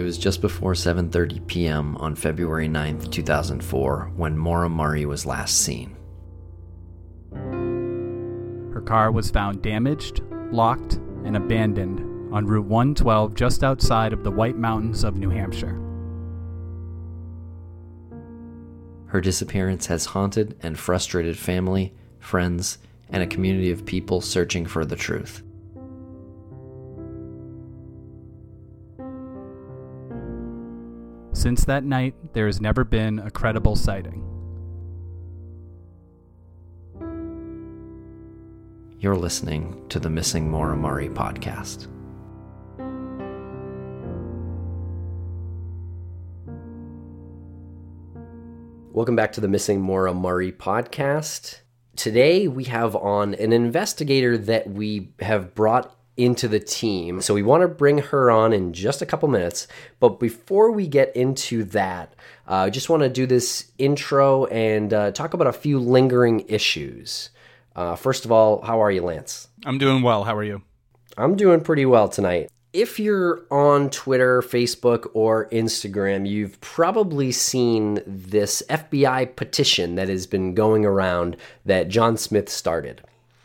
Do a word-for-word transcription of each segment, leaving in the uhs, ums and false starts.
was just before seven thirty p.m. on February ninth, two thousand four, when Maura Murray was last seen. Her car was found damaged, locked, and abandoned on Route one twelve just outside of the White Mountains of New Hampshire. Her disappearance has haunted and frustrated family, friends, and a community of people searching for the truth. Since that night, there has never been a credible sighting. You're listening to the Missing Maura Murray podcast. Welcome back to the Missing Maura Murray podcast. Today we have on an investigator that we have brought into the team. So we want to bring her on in just a couple minutes. But before we get into that, uh, I just want to do this intro and uh, talk about a few lingering issues. Uh, first of all, how are you, Lance? I'm doing well. How are you? I'm doing pretty well tonight. If you're on Twitter, Facebook, or Instagram, you've probably seen this F B I petition that has been going around that John Smith started.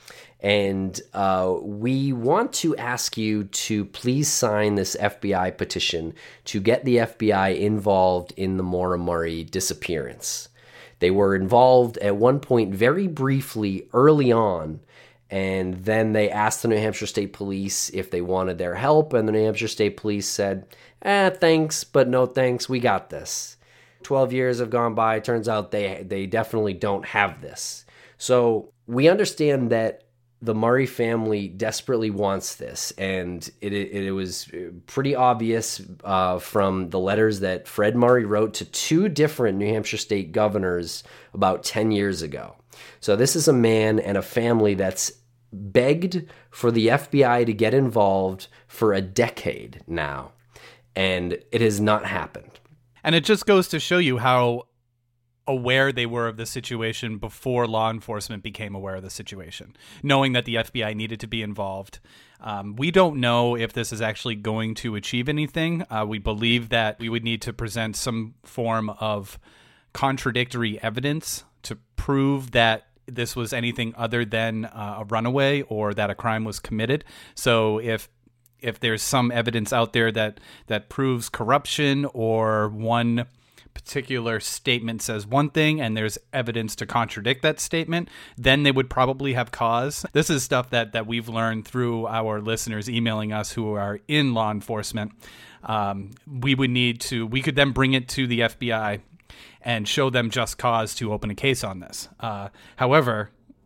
And uh, we want to ask you to please sign this F B I petition to get the F B I involved in the Maura Murray disappearance. They were involved at one point very briefly early on, and then they asked the New Hampshire State Police if they wanted their help, and the New Hampshire State Police said, eh, thanks, but no thanks, we got this. Twelve years have gone by, turns out they, they definitely don't have this. So we understand that the Murray family desperately wants this, and it it, it was pretty obvious uh, from the letters that Fred Murray wrote to two different New Hampshire state governors about ten years ago. So this is a man and a family that's begged for the F B I to get involved for a decade now, and it has not happened. And it just goes to show you how aware they were of the situation before law enforcement became aware of the situation, knowing that the F B I needed to be involved. Um, we don't know if this is actually going to achieve anything. Uh, we believe that we would need to present some form of contradictory evidence to prove that this was anything other than uh, a runaway or that a crime was committed. So if if there's some evidence out there that that proves corruption, or one particular statement says one thing and there's evidence to contradict that statement, then they would probably have cause. This is stuff that that we've learned through our listeners emailing us who are in law enforcement. Um, we would need to, we could then bring it to the F B I and show them just cause to open a case on this. Uh, however,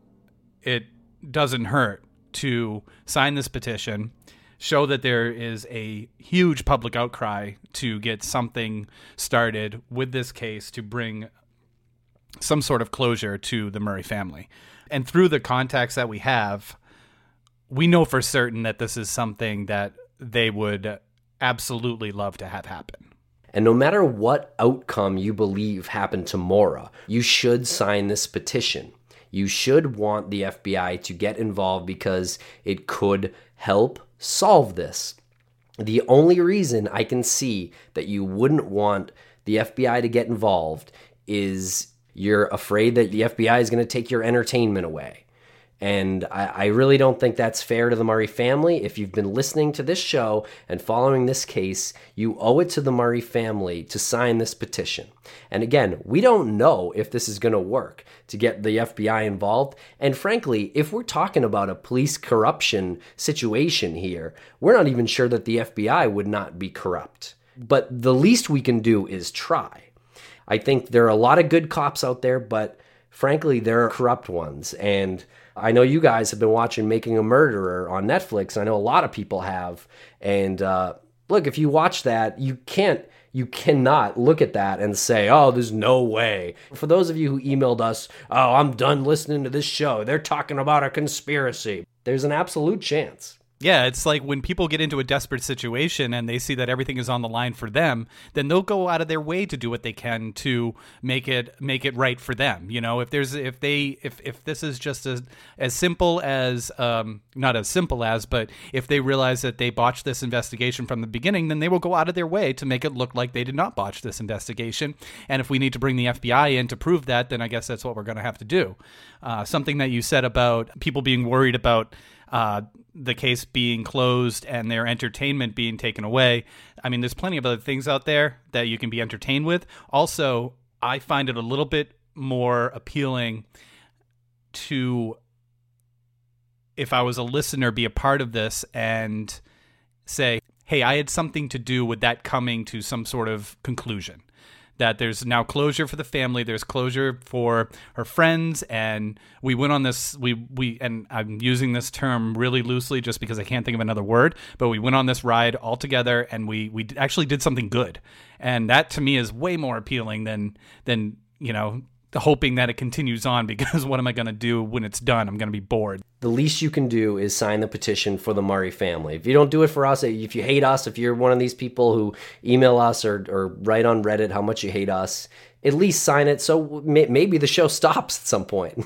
it doesn't hurt to sign this petition, show that there is a huge public outcry to get something started with this case to bring some sort of closure to the Murray family. And through the contacts that we have, we know for certain that this is something that they would absolutely love to have happen. And no matter what outcome you believe happened to Maura, you should sign this petition. You should want the F B I to get involved because it could help solve this. The only reason I can see that you wouldn't want the F B I to get involved is you're afraid that the F B I is going to take your entertainment away. And I, I really don't think that's fair to the Murray family. If you've been listening to this show and following this case, you owe it to the Murray family to sign this petition. And again, we don't know if this is going to work to get the F B I involved. And frankly, if we're talking about a police corruption situation here, we're not even sure that the F B I would not be corrupt. But the least we can do is try. I think there are a lot of good cops out there, but frankly, there are corrupt ones. And I know you guys have been watching Making a Murderer on Netflix. I know a lot of people have. And uh, look, if you watch that, you can't, you cannot look at that and say, oh, there's no way. For those of you who emailed us, oh, I'm done listening to this show, they're talking about a conspiracy. There's an absolute chance. Yeah, it's like when people get into a desperate situation and they see that everything is on the line for them, then they'll go out of their way to do what they can to make it make it right for them. You know, if there's if they if if this is just as as simple as um not as simple as, but if they realize that they botched this investigation from the beginning, then they will go out of their way to make it look like they did not botch this investigation. And if we need to bring the F B I in to prove that, then I guess that's what we're going to have to do. Uh, something that you said about people being worried about uh, the case being closed and their entertainment being taken away. I mean, there's plenty of other things out there that you can be entertained with. Also, I find it a little bit more appealing to, if I was a listener, be a part of this and say, hey, I had something to do with that coming to some sort of conclusion. That there's now closure for the family, there's closure for her friends, and we went on this, we, we and I'm using this term really loosely just because I can't think of another word, but we went on this ride all together, and we, we actually did something good. And that, to me, is way more appealing than, than you know, hoping that it continues on, because what am I going to do when it's done? I'm going to be bored. The least you can do is sign the petition for the Murray family. If you don't do it for us, if you hate us, if you're one of these people who email us or, or write on Reddit how much you hate us, at least sign it so may, maybe the show stops at some point.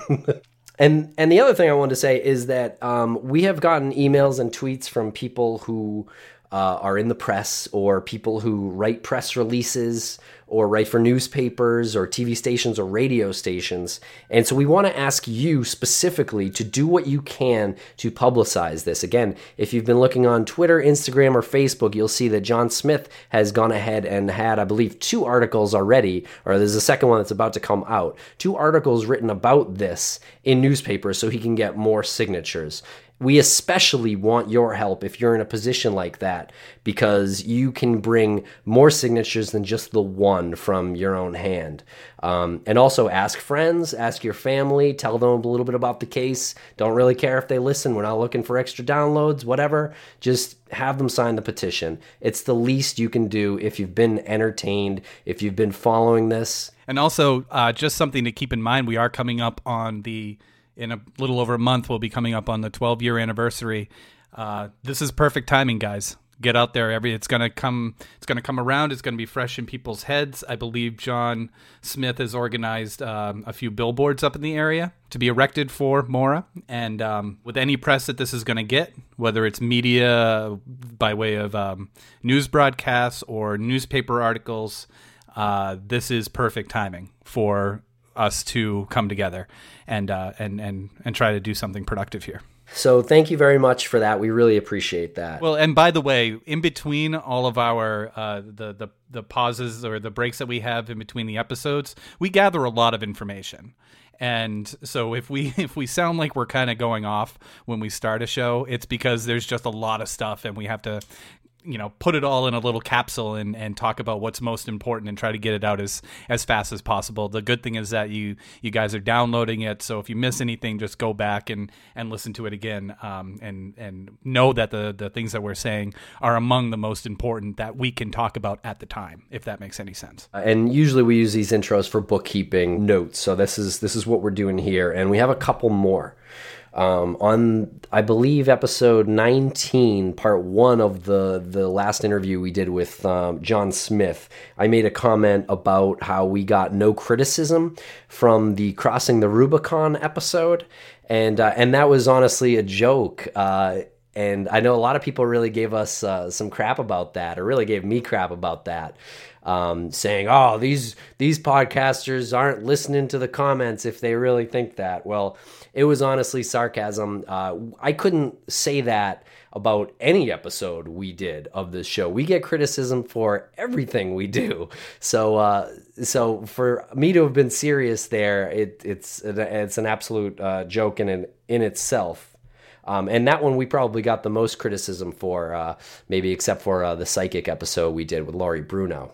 and and the other thing I wanted to say is that um, we have gotten emails and tweets from people who Uh, are in the press, or people who write press releases or write for newspapers or T V stations or radio stations. And so we want to ask you specifically to do what you can to publicize this. Again, if you've been looking on Twitter, Instagram, or Facebook, you'll see that John Smith has gone ahead and had, I believe, two articles already, or there's a second one that's about to come out, two articles written about this in newspapers so he can get more signatures. We especially want your help if you're in a position like that, because you can bring more signatures than just the one from your own hand. Um, and also ask friends, ask your family, tell them a little bit about the case. Don't really care if they listen. We're not looking for extra downloads, whatever. Just have them sign the petition. It's the least you can do if you've been entertained, if you've been following this. And also, uh, just something to keep in mind, we are coming up on the... in a little over a month, we'll be coming up on the twelve-year anniversary. Uh, this is perfect timing, guys. Get out there. Every it's gonna come. It's gonna come around. It's gonna be fresh in people's heads. I believe John Smith has organized um, a few billboards up in the area to be erected for Maura. And um, with any press that this is gonna get, whether it's media by way of um, news broadcasts or newspaper articles, uh, this is perfect timing for us to come together and uh, and and and try to do something productive here. So thank you very much for that. We really appreciate that. Well, and by the way, in between all of our uh, the the the pauses or the breaks that we have in between the episodes, we gather a lot of information. And so if we if we sound like we're kind of going off when we start a show, it's because there's just a lot of stuff, and we have to, you know, put it all in a little capsule and, and talk about what's most important and try to get it out as, as fast as possible. The good thing is that you, you guys are downloading it. So if you miss anything, just go back and, and listen to it again. Um, and, and know that the, the things that we're saying are among the most important that we can talk about at the time, if that makes any sense. And usually we use these intros for bookkeeping notes. So this is, this is what we're doing here. And we have a couple more. Um, on, I believe, episode nineteen, part one of the, the last interview we did with um, John Smith, I made a comment about how we got no criticism from the Crossing the Rubicon episode, and uh, and that was honestly a joke. Uh, and I know a lot of people really gave us uh, some crap about that, or really gave me crap about that. Um, saying, oh, these these podcasters aren't listening to the comments if they really think that. Well, it was honestly sarcasm. Uh, I couldn't say that about any episode we did of this show. We get criticism for everything we do. So uh, so for me to have been serious there, it, it's it's an absolute uh, joke in in, in itself. Um, and that one we probably got the most criticism for, uh, maybe except for uh, the psychic episode we did with Laurie Bruno.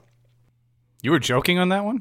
You were joking on that one?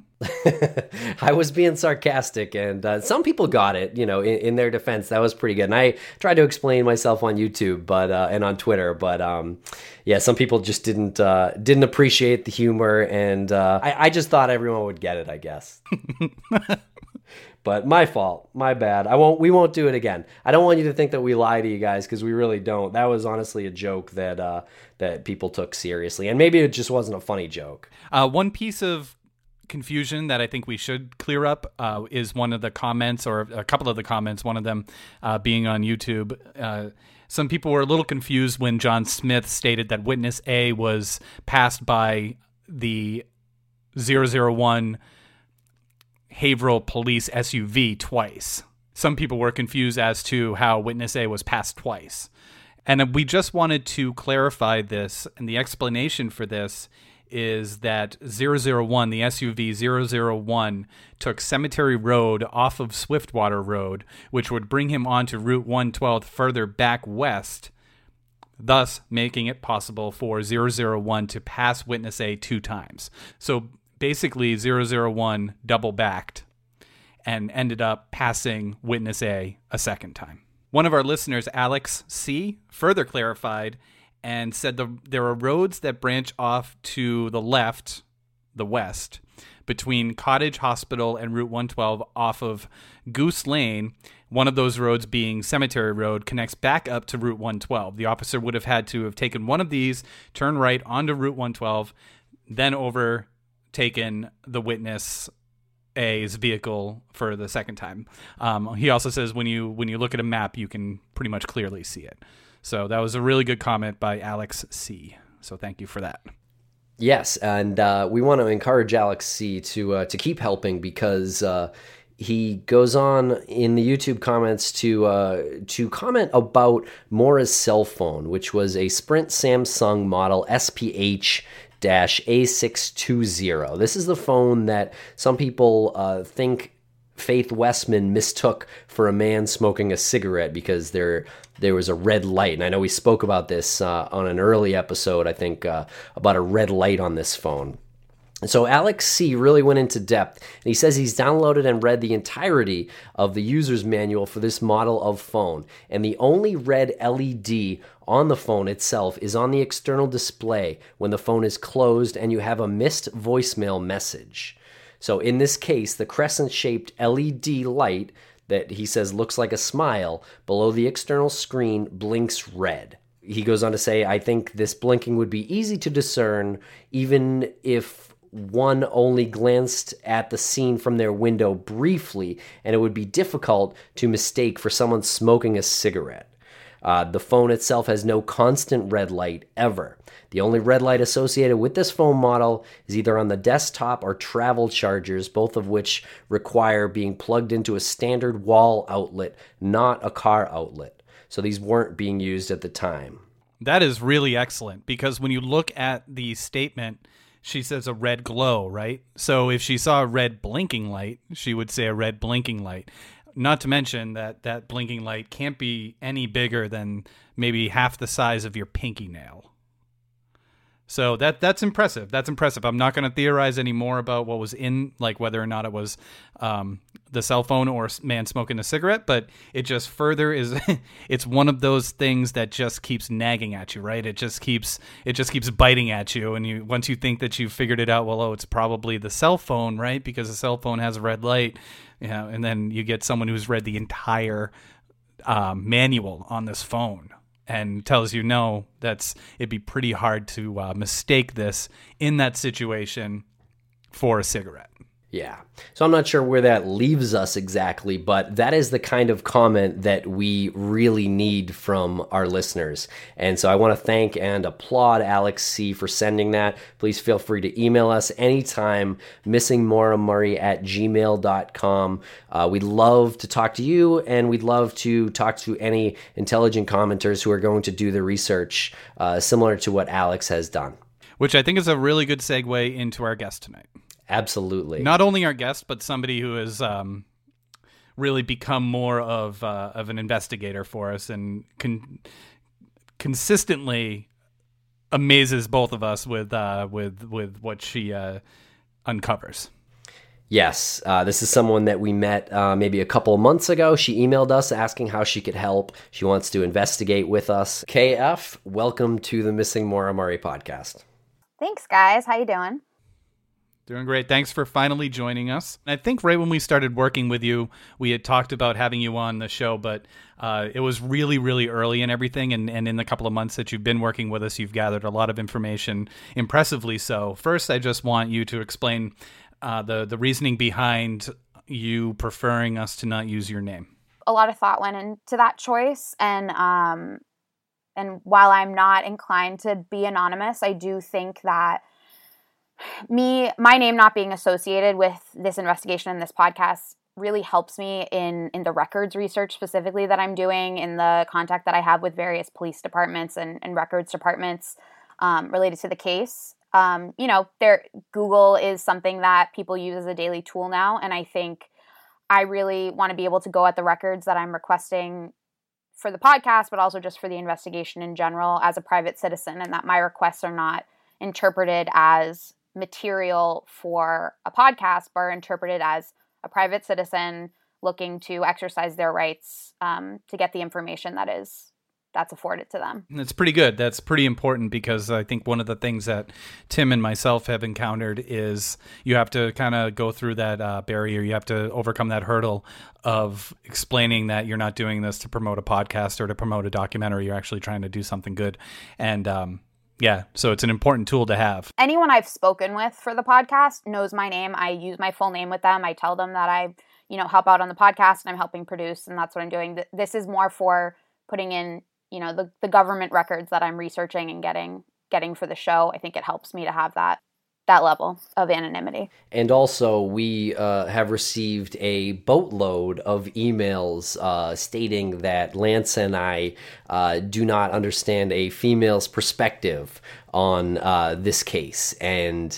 I was being sarcastic, and uh, some people got it, you know, in, in their defense. That was pretty good. And I tried to explain myself on YouTube but uh, and on Twitter, but um, yeah, some people just didn't uh, didn't appreciate the humor, and uh, I, I just thought everyone would get it, I guess. But my fault, my bad. I won't. We won't do it again. I don't want you to think that we lie to you guys because we really don't. That was honestly a joke that uh, that people took seriously, and maybe it just wasn't a funny joke. Uh, one piece of confusion that I think we should clear up uh, is one of the comments, or a couple of the comments. One of them uh, being on YouTube. Uh, some people were a little confused when John Smith stated that witness A was passed by the zero zero one Haverhill Police S U V twice. Some people were confused as to how witness A was passed twice. And we just wanted to clarify this, and the explanation for this is that zero zero one, the S U V zero zero one, took Cemetery Road off of Swiftwater Road, which would bring him onto Route one twelve further back west, thus making it possible for zero zero one to pass witness A two times. So basically, zero zero one double backed and ended up passing witness A a second time. One of our listeners, Alex C., further clarified and said the, there are roads that branch off to the left, the west, between Cottage Hospital and Route one twelve off of Goose Lane. One of those roads, being Cemetery Road, connects back up to Route one twelve. The officer would have had to have taken one of these, turn right onto Route one twelve, then over taken the witness A's vehicle for the second time. Um, he also says when you when you look at a map, you can pretty much clearly see it. So that was a really good comment by Alex C. So thank you for that. Yes, and uh, we want to encourage Alex C. to uh, to keep helping because uh, he goes on in the YouTube comments to uh, to comment about Maura's cell phone, which was a Sprint Samsung model S P H A six twenty. This is the phone that some people uh, think Faith Westman mistook for a man smoking a cigarette because there there was a red light. And I know we spoke about this uh, on an early episode, I think, uh, about a red light on this phone. And so Alex C. really went into depth, and he says he's downloaded and read the entirety of the user's manual for this model of phone, and the only red L E D on the phone itself is on the external display when the phone is closed and you have a missed voicemail message. So in this case, the crescent-shaped L E D light that he says looks like a smile below the external screen blinks red. He goes on to say, I think this blinking would be easy to discern even if one only glanced at the scene from their window briefly, and it would be difficult to mistake for someone smoking a cigarette. Uh, the phone itself has no constant red light ever. The only red light associated with this phone model is either on the desktop or travel chargers, both of which require being plugged into a standard wall outlet, not a car outlet. So these weren't being used at the time. That is really excellent, because when you look at the statement, she says a red glow, right? So if she saw a red blinking light, she would say a red blinking light. Not to mention that that blinking light can't be any bigger than maybe half the size of your pinky nail. So that that's impressive. That's impressive. I'm not going to theorize any more about what was in, like whether or not it was um, the cell phone or man smoking a cigarette, but it just further is, it's one of those things that just keeps nagging at you, right? It just keeps, it just keeps biting at you. And you, once you think that you've figured it out, well, oh, it's probably the cell phone, right? Because the cell phone has a red light, you know, and then you get someone who's read the entire um, manual on this phone and tells you, no, that's, it'd be pretty hard to uh, mistake this in that situation for a cigarette. Yeah. So I'm not sure where that leaves us exactly, but that is the kind of comment that we really need from our listeners. And so I want to thank and applaud Alex C. for sending that. Please feel free to email us anytime, missing maura murray at gmail dot com. Uh, we'd love to talk to you, and we'd love to talk to any intelligent commenters who are going to do the research uh, similar to what Alex has done. Which I think is a really good segue into our guest tonight. Absolutely. Not only our guest, but somebody who has um, really become more of uh, of an investigator for us and con- consistently amazes both of us with uh, with with what she uh, uncovers. Yes, uh, this is someone that we met uh, maybe a couple of months ago. She emailed us asking how she could help. She wants to investigate with us. K F, welcome to the Missing Maura Murray podcast. Thanks, guys. How you doing? Doing great. Thanks for finally joining us. I think right when we started working with you, we had talked about having you on the show, but uh, it was really, really early and everything. And, and in the couple of months that you've been working with us, you've gathered a lot of information, impressively so. First, I just want you to explain uh, the, the reasoning behind you preferring us to not use your name. A lot of thought went into that choice. And, um, and while I'm not inclined to be anonymous, I do think that me, my name not being associated with this investigation and this podcast really helps me in, in the records research specifically that I'm doing, in the contact that I have with various police departments and, and records departments um, related to the case. Um, you know, there, Google is something that people use as a daily tool now. And I think I really want to be able to go at the records that I'm requesting for the podcast, but also just for the investigation in general as a private citizen, and that my requests are not interpreted as material for a podcast, but are interpreted as a private citizen looking to exercise their rights um, to get the information that is that's afforded to them. That's pretty good. That's pretty important, because I think one of the things that Tim and myself have encountered is you have to kind of go through that uh, barrier. You have to overcome that hurdle of explaining that you're not doing this to promote a podcast or to promote a documentary. You're actually trying to do something good. And um, yeah, so it's an important tool to have. Anyone I've spoken with for the podcast knows my name. I use my full name with them. I tell them that I, you know, help out on the podcast and I'm helping produce, and that's what I'm doing. This is more for putting in, you know, the, the government records that I'm researching and getting getting for the show. I think it helps me to have that that level of anonymity. And also, we uh, have received a boatload of emails uh, stating that Lance and I uh, do not understand a female's perspective on uh, this case. And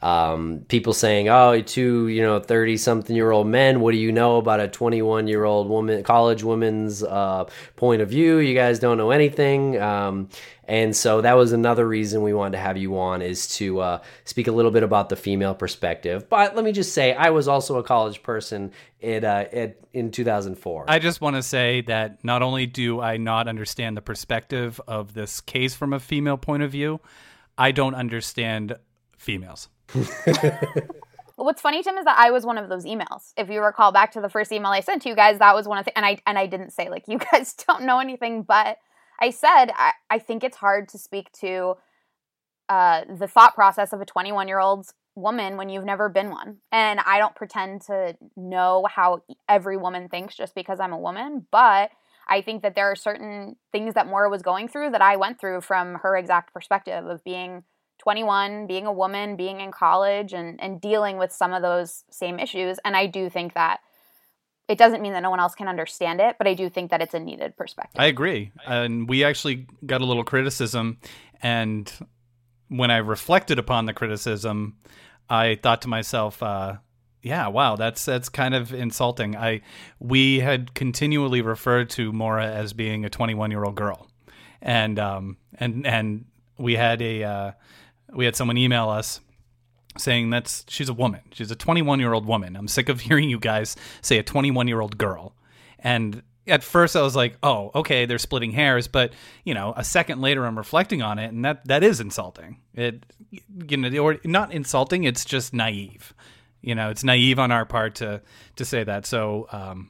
um, people saying, oh, two, you know, thirty-something-year-old men, what do you know about a twenty-one-year-old woman, college woman's uh, point of view? You guys don't know anything. Um, and so that was another reason we wanted to have you on, is to uh, speak a little bit about the female perspective. But let me just say, I was also a college person at, uh, at, in two thousand four. I just want to say that not only do I not understand the perspective of this case from a female point of view, I don't understand females. What's funny, Tim, is that I was one of those emails. If you recall back to the first email I sent to you guys, that was one of the, and I and I didn't say, like, you guys don't know anything, but I said, I, I think it's hard to speak to uh, the thought process of a twenty-one-year-old woman when you've never been one. And I don't pretend to know how every woman thinks just because I'm a woman, but I think that there are certain things that Maura was going through that I went through from her exact perspective of being twenty-one, being a woman, being in college, and, and dealing with some of those same issues. And I do think that it doesn't mean that no one else can understand it, but I do think that it's a needed perspective. I agree. And we actually got a little criticism. And when I reflected upon the criticism, I thought to myself, uh, yeah, wow, that's that's kind of insulting. I we had continually referred to Maura as being a twenty-one-year-old girl. And um and and we had a uh, we had someone email us saying that's she's a woman. She's a twenty-one-year-old woman. I'm sick of hearing you guys say a twenty-one-year-old girl. And at first I was like, oh, okay, they're splitting hairs. But, you know, a second later I'm reflecting on it, and that, that is insulting. It, you know, or not insulting, it's just naive. You know, it's naive on our part to, to say that. So um,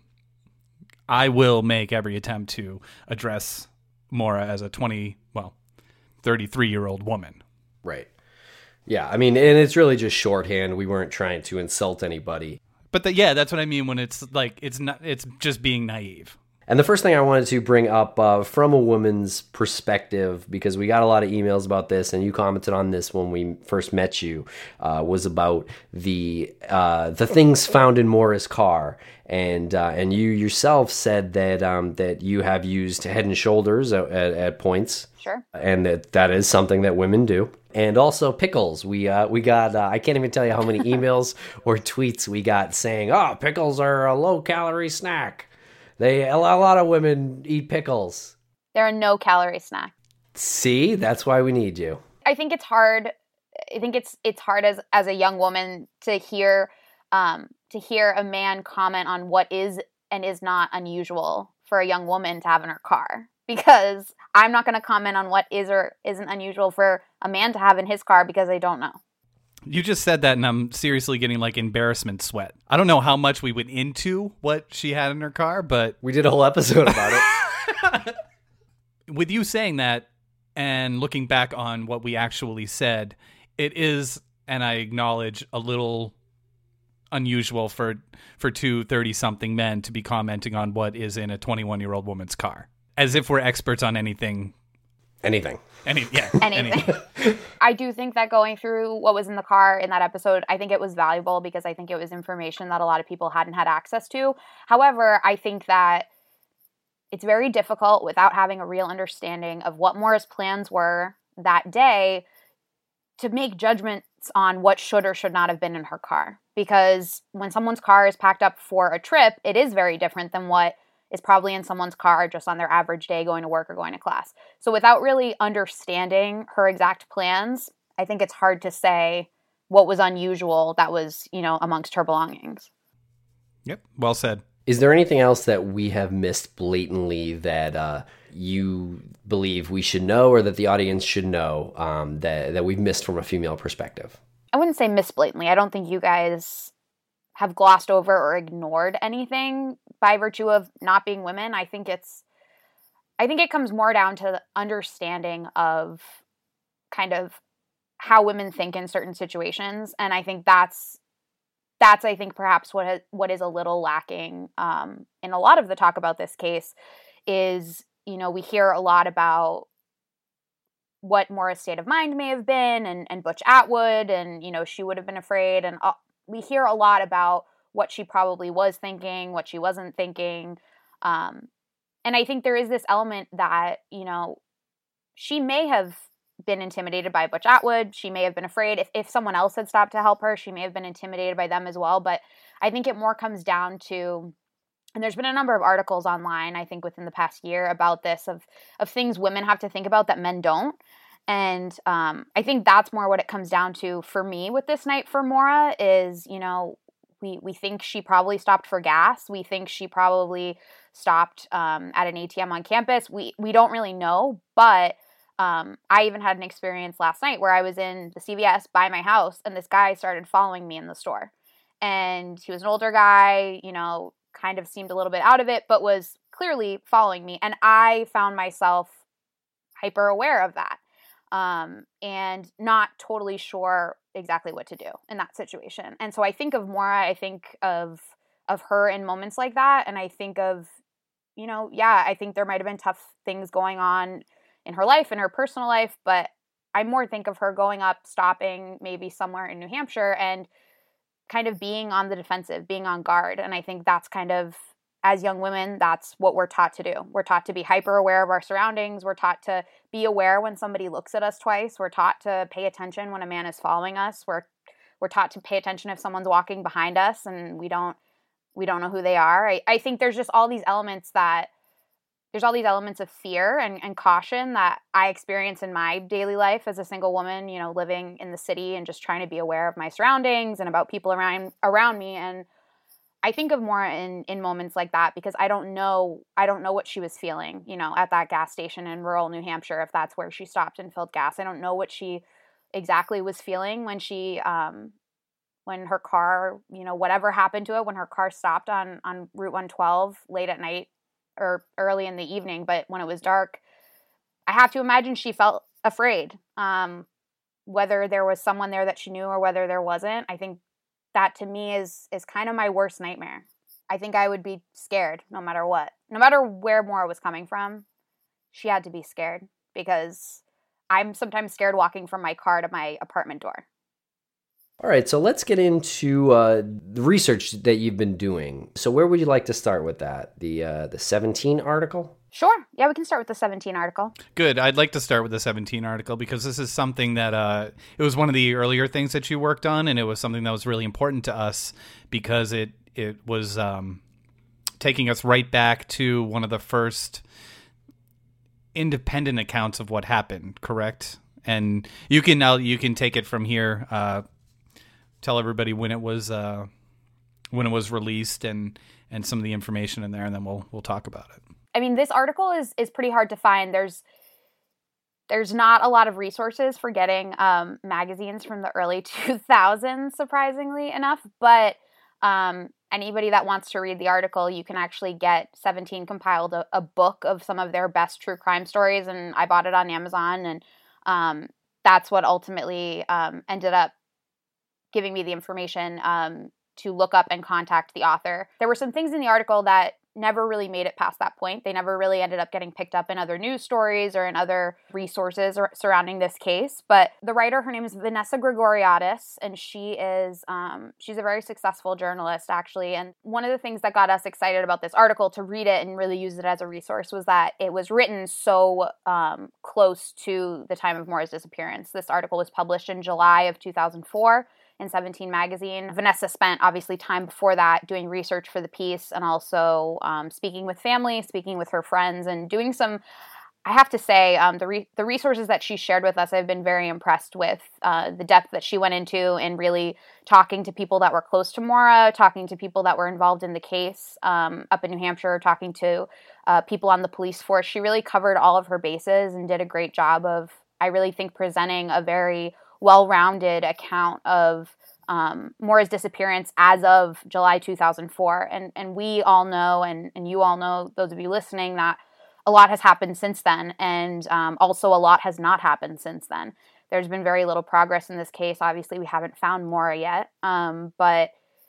I will make every attempt to address Maura as a twenty, well, thirty-three-year-old woman. Right. Yeah, I mean, and it's really just shorthand. We weren't trying to insult anybody. But the, yeah, that's what I mean when it's like, it's not, it's just being naive. And the first thing I wanted to bring up uh, from a woman's perspective, because we got a lot of emails about this, and you commented on this when we first met you, uh, was about the uh, the things found in Maura's car. And uh, and you yourself said that um, that you have used Head and Shoulders at, at, at points. Sure. And that that is something that women do. And also pickles. We uh, we got, uh, I can't even tell you how many emails or tweets we got saying, oh, pickles are a low-calorie snack. They A lot of women eat pickles. They're a no-calorie snack. See? That's why we need you. I think it's hard. I think it's it's hard as, as a young woman to hear um, to hear a man comment on what is and is not unusual for a young woman to have in her car. Because I'm not going to comment on what is or isn't unusual for a man to have in his car because I don't know. You just said that, and I'm seriously getting like embarrassment sweat. I don't know how much we went into what she had in her car, but we did a whole episode about it. With you saying that and looking back on what we actually said, it is, and I acknowledge, a little unusual for for two thirty-something men to be commenting on what is in a twenty-one-year-old woman's car, as if we're experts on anything. Anything. Any, yeah, anything. anything. I do think that going through what was in the car in that episode, I think it was valuable because I think it was information that a lot of people hadn't had access to. However, I think that it's very difficult without having a real understanding of what Maura's plans were that day to make judgments on what should or should not have been in her car. Because when someone's car is packed up for a trip, it is very different than what is probably in someone's car just on their average day going to work or going to class. So without really understanding her exact plans, I think it's hard to say what was unusual that was, you know, amongst her belongings. Yep, well said. Is there anything else that we have missed blatantly that uh, you believe we should know or that the audience should know um, that, that we've missed from a female perspective? I wouldn't say missed blatantly. I don't think you guys have glossed over or ignored anything by virtue of not being women. I think it's, I think it comes more down to the understanding of kind of how women think in certain situations. And I think that's, that's, I think perhaps what, has, what is a little lacking um, in a lot of the talk about this case is, you know, we hear a lot about what Maura's state of mind may have been and, and Butch Atwood and, you know, she would have been afraid. And uh, we hear a lot about what she probably was thinking, what she wasn't thinking. Um, and I think there is this element that, you know, she may have been intimidated by Butch Atwood. She may have been afraid. If, if someone else had stopped to help her, she may have been intimidated by them as well. But I think it more comes down to, and there's been a number of articles online, I think within the past year about this, of, of things women have to think about that men don't. And um, I think that's more what it comes down to for me with this night for Maura is, you know, we, we think she probably stopped for gas. We think she probably stopped um, at an A T M on campus. We, we don't really know, but um, I even had an experience last night where I was in the C V S by my house and this guy started following me in the store. And he was an older guy, you know, kind of seemed a little bit out of it, but was clearly following me. And I found myself hyper aware of that. Um, and not totally sure exactly what to do in that situation. And so I think of Maura, I think of, of her in moments like that. And I think of, you know, yeah, I think there might've been tough things going on in her life, in her personal life, but I more think of her going up, stopping maybe somewhere in New Hampshire and kind of being on the defensive, being on guard. And I think that's kind of, as young women, that's what we're taught to do. We're taught to be hyper aware of our surroundings. We're taught to be aware when somebody looks at us twice. We're taught to pay attention when a man is following us. We're we're taught to pay attention if someone's walking behind us and we don't we don't know who they are. I, I think there's just all these elements that there's all these elements of fear and, and caution that I experience in my daily life as a single woman, you know, living in the city and just trying to be aware of my surroundings and about people around around me. And I think of Maura in, in moments like that because I don't know, I don't know what she was feeling, you know, at that gas station in rural New Hampshire, if that's where she stopped and filled gas. I don't know what she exactly was feeling when she, um, when her car, you know, whatever happened to it, when her car stopped on, on Route one twelve late at night or early in the evening. But when it was dark, I have to imagine she felt afraid, um, whether there was someone there that she knew or whether there wasn't. I think that to me is is kind of my worst nightmare. I think I would be scared no matter what. No matter where Maura was coming from, she had to be scared because I'm sometimes scared walking from my car to my apartment door. All right, so let's get into uh, the research that you've been doing. So where would you like to start with that? The uh, the seventeen article? Sure. Yeah, we can start with the seventeen article. Good. I'd like to start with the seventeen article because this is something that uh, it was one of the earlier things that you worked on, and it was something that was really important to us because it it was um, taking us right back to one of the first independent accounts of what happened. Correct? And you can now you can take it from here. Uh, tell everybody when it was uh, when it was released and and some of the information in there, and then we'll we'll talk about it. I mean, this article is is pretty hard to find. There's there's not a lot of resources for getting um, magazines from the early two thousands, surprisingly enough. But um, anybody that wants to read the article, you can actually get seventeen compiled a, a book of some of their best true crime stories. And I bought it on Amazon. And um, that's what ultimately um, ended up giving me the information um, to look up and contact the author. There were some things in the article that never really made it past that point. They never really ended up getting picked up in other news stories or in other resources or, surrounding this case. But the writer, her name is Vanessa Grigoriadis, and she is um, she's a very successful journalist, actually. And one of the things that got us excited about this article to read it and really use it as a resource was that it was written so um, close to the time of Maura's disappearance. This article was published in July of two thousand four. In seventeen magazine. Vanessa spent obviously time before that doing research for the piece and also um, speaking with family, speaking with her friends, and doing some, I have to say, um, the re- the resources that she shared with us, I've been very impressed with uh, the depth that she went into in really talking to people that were close to Maura, talking to people that were involved in the case um, up in New Hampshire, talking to uh, people on the police force. She really covered all of her bases and did a great job of, I really think, presenting a very well-rounded account of um, Maura's disappearance as of July two thousand four. And and we all know, and, and you all know, those of you listening, that a lot has happened since then. And um, also a lot has not happened since then. There's been very little progress in this case. Obviously, we haven't found Maura yet. Um, but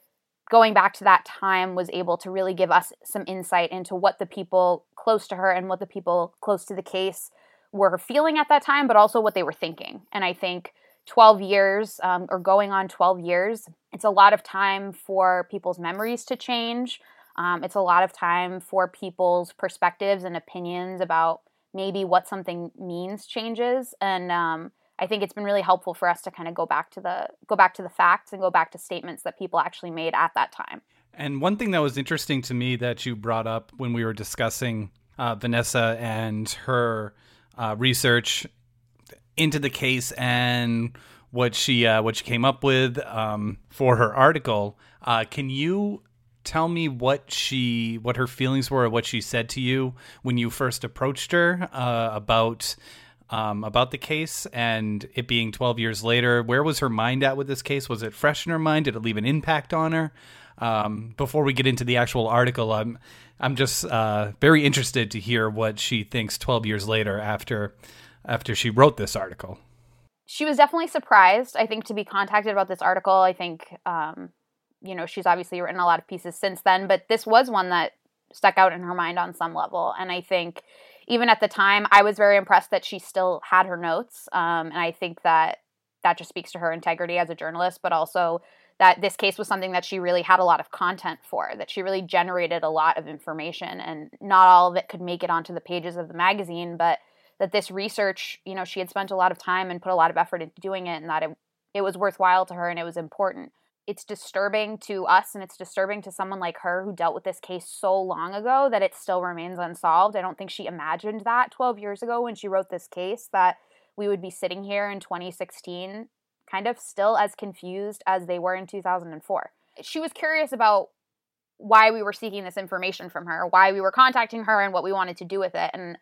going back to that time was able to really give us some insight into what the people close to her and what the people close to the case were feeling at that time, but also what they were thinking. And I think twelve years um, or going on twelve years, it's a lot of time for people's memories to change. Um, it's a lot of time for people's perspectives and opinions about maybe what something means changes. And um, I think it's been really helpful for us to kind of go back to the go back to the facts and go back to statements that people actually made at that time. And one thing that was interesting to me that you brought up when we were discussing uh, Vanessa and her uh, research into the case and what she uh, what she came up with um, for her article. Uh, can you tell me what she what her feelings were, or what she said to you when you first approached her uh, about um, about the case and it being twelve years later? Where was her mind at with this case? Was it fresh in her mind? Did it leave an impact on her? Um, before we get into the actual article, I'm I'm just uh, very interested to hear what she thinks twelve years later after. after she wrote this article. She was definitely surprised, I think, to be contacted about this article. I think, um, you know, she's obviously written a lot of pieces since then, but this was one that stuck out in her mind on some level. And I think even at the time, I was very impressed that she still had her notes. Um, and I think that that just speaks to her integrity as a journalist, but also that this case was something that she really had a lot of content for, that she really generated a lot of information, and not all of it could make it onto the pages of the magazine, but that this research, you know, she had spent a lot of time and put a lot of effort into doing it, and that it, it was worthwhile to her and it was important. It's disturbing to us, and it's disturbing to someone like her who dealt with this case so long ago that it still remains unsolved. I don't think she imagined that twelve years ago when she wrote this case, that we would be sitting here in twenty sixteen kind of still as confused as they were in two thousand four. She was curious about why we were seeking this information from her, why we were contacting her, and what we wanted to do with it. And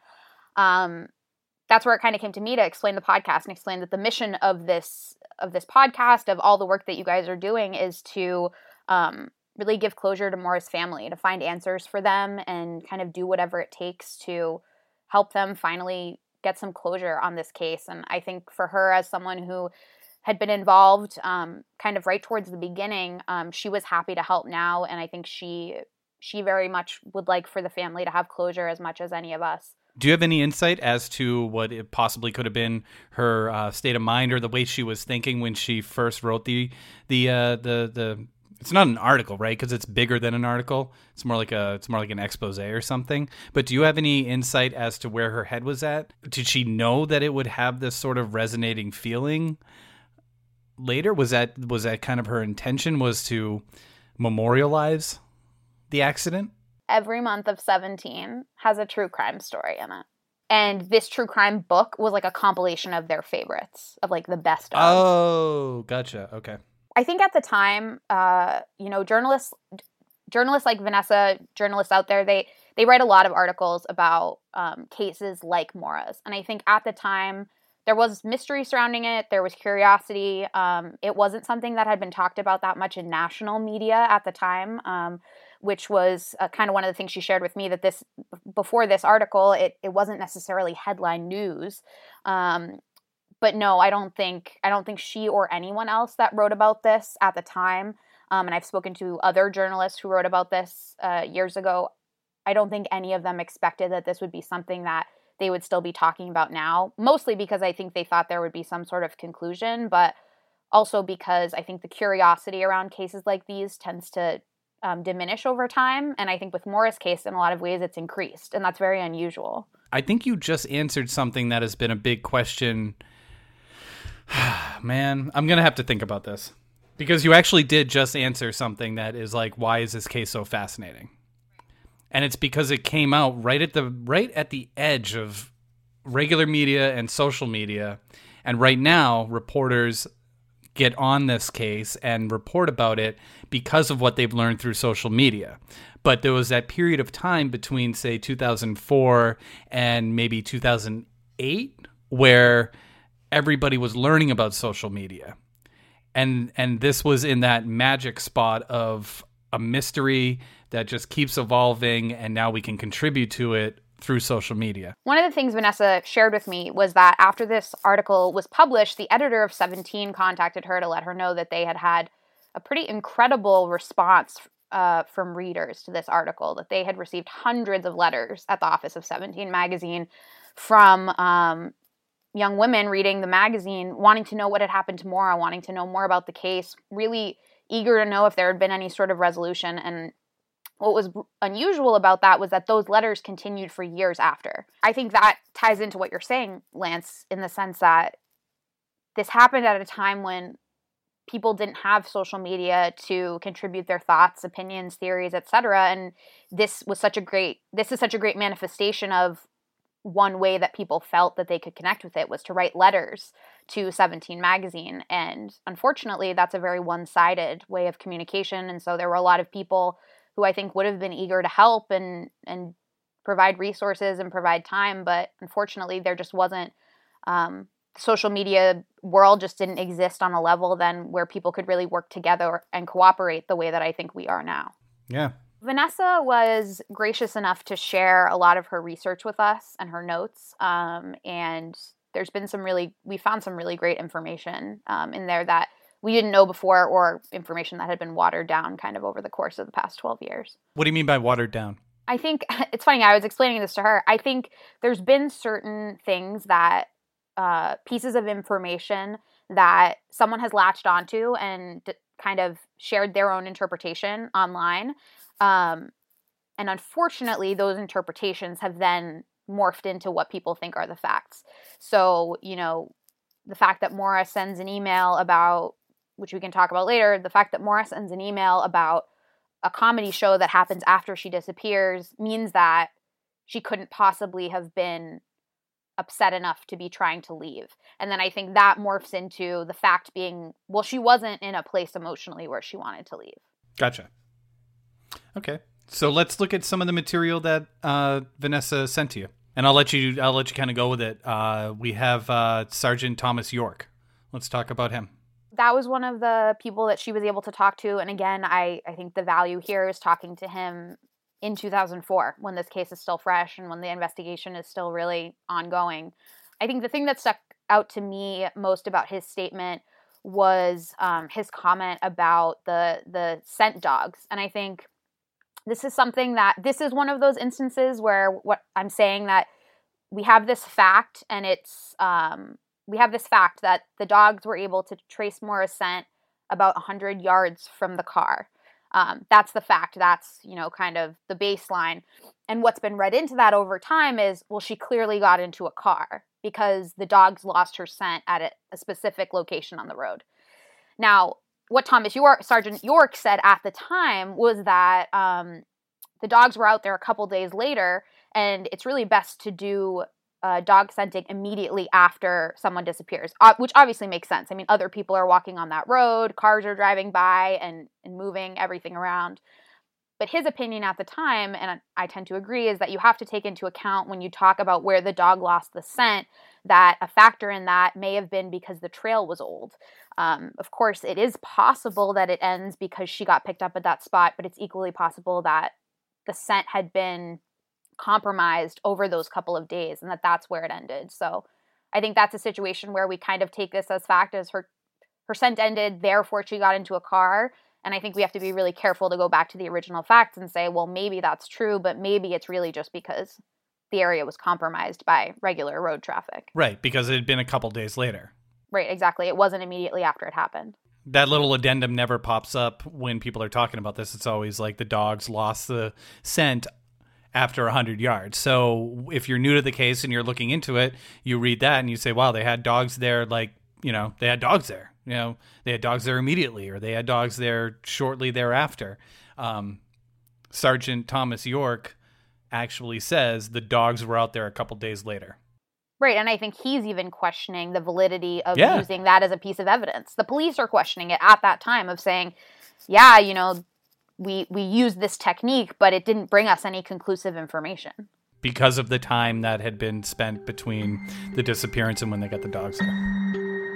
um, that's where it kind of came to me to explain the podcast and explain that the mission of this of this podcast, of all the work that you guys are doing, is to um, really give closure to Maura's family, to find answers for them and kind of do whatever it takes to help them finally get some closure on this case. And I think for her, as someone who had been involved um, kind of right towards the beginning, um, she was happy to help now. And I think she she very much would like for the family to have closure as much as any of us. Do you have any insight as to what it possibly could have been her uh, state of mind or the way she was thinking when she first wrote the the uh, the the? It's not an article, right? Because it's bigger than an article. It's more like a it's more like an expose or something. But do you have any insight as to where her head was at? Did she know that it would have this sort of resonating feeling later? Was that was that kind of her intention, was to memorialize the accident? Every month of seventeen has a true crime story in it. And this true crime book was like a compilation of their favorites, of like the best of. Oh, gotcha. Okay. I think at the time, uh, you know, journalists, journalists like Vanessa, journalists out there, they they write a lot of articles about um, cases like Maura's. And I think at the time, there was mystery surrounding it. There was curiosity. Um, it wasn't something that had been talked about that much in national media at the time, um, which was uh, kind of one of the things she shared with me, that this, before this article, it, it wasn't necessarily headline news. Um, but no, I don't think, I don't think she or anyone else that wrote about this at the time, um, and I've spoken to other journalists who wrote about this uh, years ago, I don't think any of them expected that this would be something that they would still be talking about now, mostly because I think they thought there would be some sort of conclusion, but also because I think the curiosity around cases like these tends to um, diminish over time. And I think with Maura's case, in a lot of ways, it's increased, and that's very unusual. I think you just answered something that has been a big question. Man, I'm going to have to think about this, because you actually did just answer something that is like, why is this case so fascinating? And it's because it came out right at the right at the edge of regular media and social media. And right now, reporters get on this case and report about it because of what they've learned through social media. But there was that period of time between, say, two thousand four and maybe two thousand eight where everybody was learning about social media. And and this was in that magic spot of a mystery that just keeps evolving, and now we can contribute to it through social media. One of the things Vanessa shared with me was that after this article was published, the editor of seventeen contacted her to let her know that they had had a pretty incredible response uh, from readers to this article, that they had received hundreds of letters at the office of seventeen magazine from um, young women reading the magazine, wanting to know what had happened to Maura, wanting to know more about the case, really eager to know if there had been any sort of resolution. And what was unusual about that was that those letters continued for years after. I think that ties into what you're saying, Lance, in the sense that this happened at a time when people didn't have social media to contribute their thoughts, opinions, theories, et cetera. And this was such a great, this is such a great manifestation of one way that people felt that they could connect with it, was to write letters to seventeen magazine. And unfortunately, that's a very one-sided way of communication. And so there were a lot of people who I think would have been eager to help and and provide resources and provide time. But unfortunately, there just wasn't, um, the social media world just didn't exist on a level then where people could really work together and cooperate the way that I think we are now. Yeah. Vanessa was gracious enough to share a lot of her research with us and her notes. Um, and there's been some really, we found some really great information um, in there that we didn't know before, or information that had been watered down kind of over the course of the past twelve years. What do you mean by watered down? I think it's funny. I was explaining this to her. I think there's been certain things that uh, pieces of information that someone has latched onto and d- kind of shared their own interpretation online. Um, and unfortunately, those interpretations have then morphed into what people think are the facts. So, you know, the fact that Maura sends an email about, which we can talk about later, the fact that Maura sends an email about a comedy show that happens after she disappears means that she couldn't possibly have been upset enough to be trying to leave. And then I think that morphs into the fact being, well, she wasn't in a place emotionally where she wanted to leave. Gotcha. Okay. So let's look at some of the material that uh, Vanessa sent to you. And I'll let you I'll let you kind of go with it. Uh, we have uh, Sergeant Thomas York. Let's talk about him. That was one of the people that she was able to talk to. And again, I, I think the value here is talking to him in two thousand four, when this case is still fresh and when the investigation is still really ongoing. I think the thing that stuck out to me most about his statement was um, his comment about the the scent dogs. And I think this is something that, this is one of those instances where what I'm saying, that we have this fact, and it's, um, we have this fact that the dogs were able to trace Maura's scent about one hundred yards from the car. Um, that's the fact. That's, you know, kind of the baseline. And what's been read into that over time is, well, she clearly got into a car because the dogs lost her scent at a, a specific location on the road. Now, what Thomas York, Sergeant York said at the time was that um, the dogs were out there a couple days later, and it's really best to do uh, dog scenting immediately after someone disappears, uh, which obviously makes sense. I mean, other people are walking on that road, cars are driving by and, and moving everything around. But his opinion at the time, and I tend to agree, is that you have to take into account when you talk about where the dog lost the scent, that a factor in that may have been because the trail was old. Um, of course, it is possible that it ends because she got picked up at that spot, but it's equally possible that the scent had been compromised over those couple of days and that that's where it ended. So I think that's a situation where we kind of take this as fact, as her, her scent ended, therefore she got into a car. And I think we have to be really careful to go back to the original facts and say, well, maybe that's true, but maybe it's really just because the area was compromised by regular road traffic. Right, because it had been a couple days later. Right, exactly. It wasn't immediately after it happened. That little addendum never pops up when people are talking about this. It's always like the dogs lost the scent after one hundred yards. So if you're new to the case and you're looking into it, you read that and you say, wow, they had dogs there, like, you know, they had dogs there. You know, they had dogs there immediately, or they had dogs there shortly thereafter. Um, Sergeant Thomas York actually says the dogs were out there a couple days later. Right, and I think he's even questioning the validity of Yeah. using that as a piece of evidence. The police are questioning it at that time of saying, yeah, you know, we we used this technique, but it didn't bring us any conclusive information. Because of the time that had been spent between the disappearance and when they got the dogs there.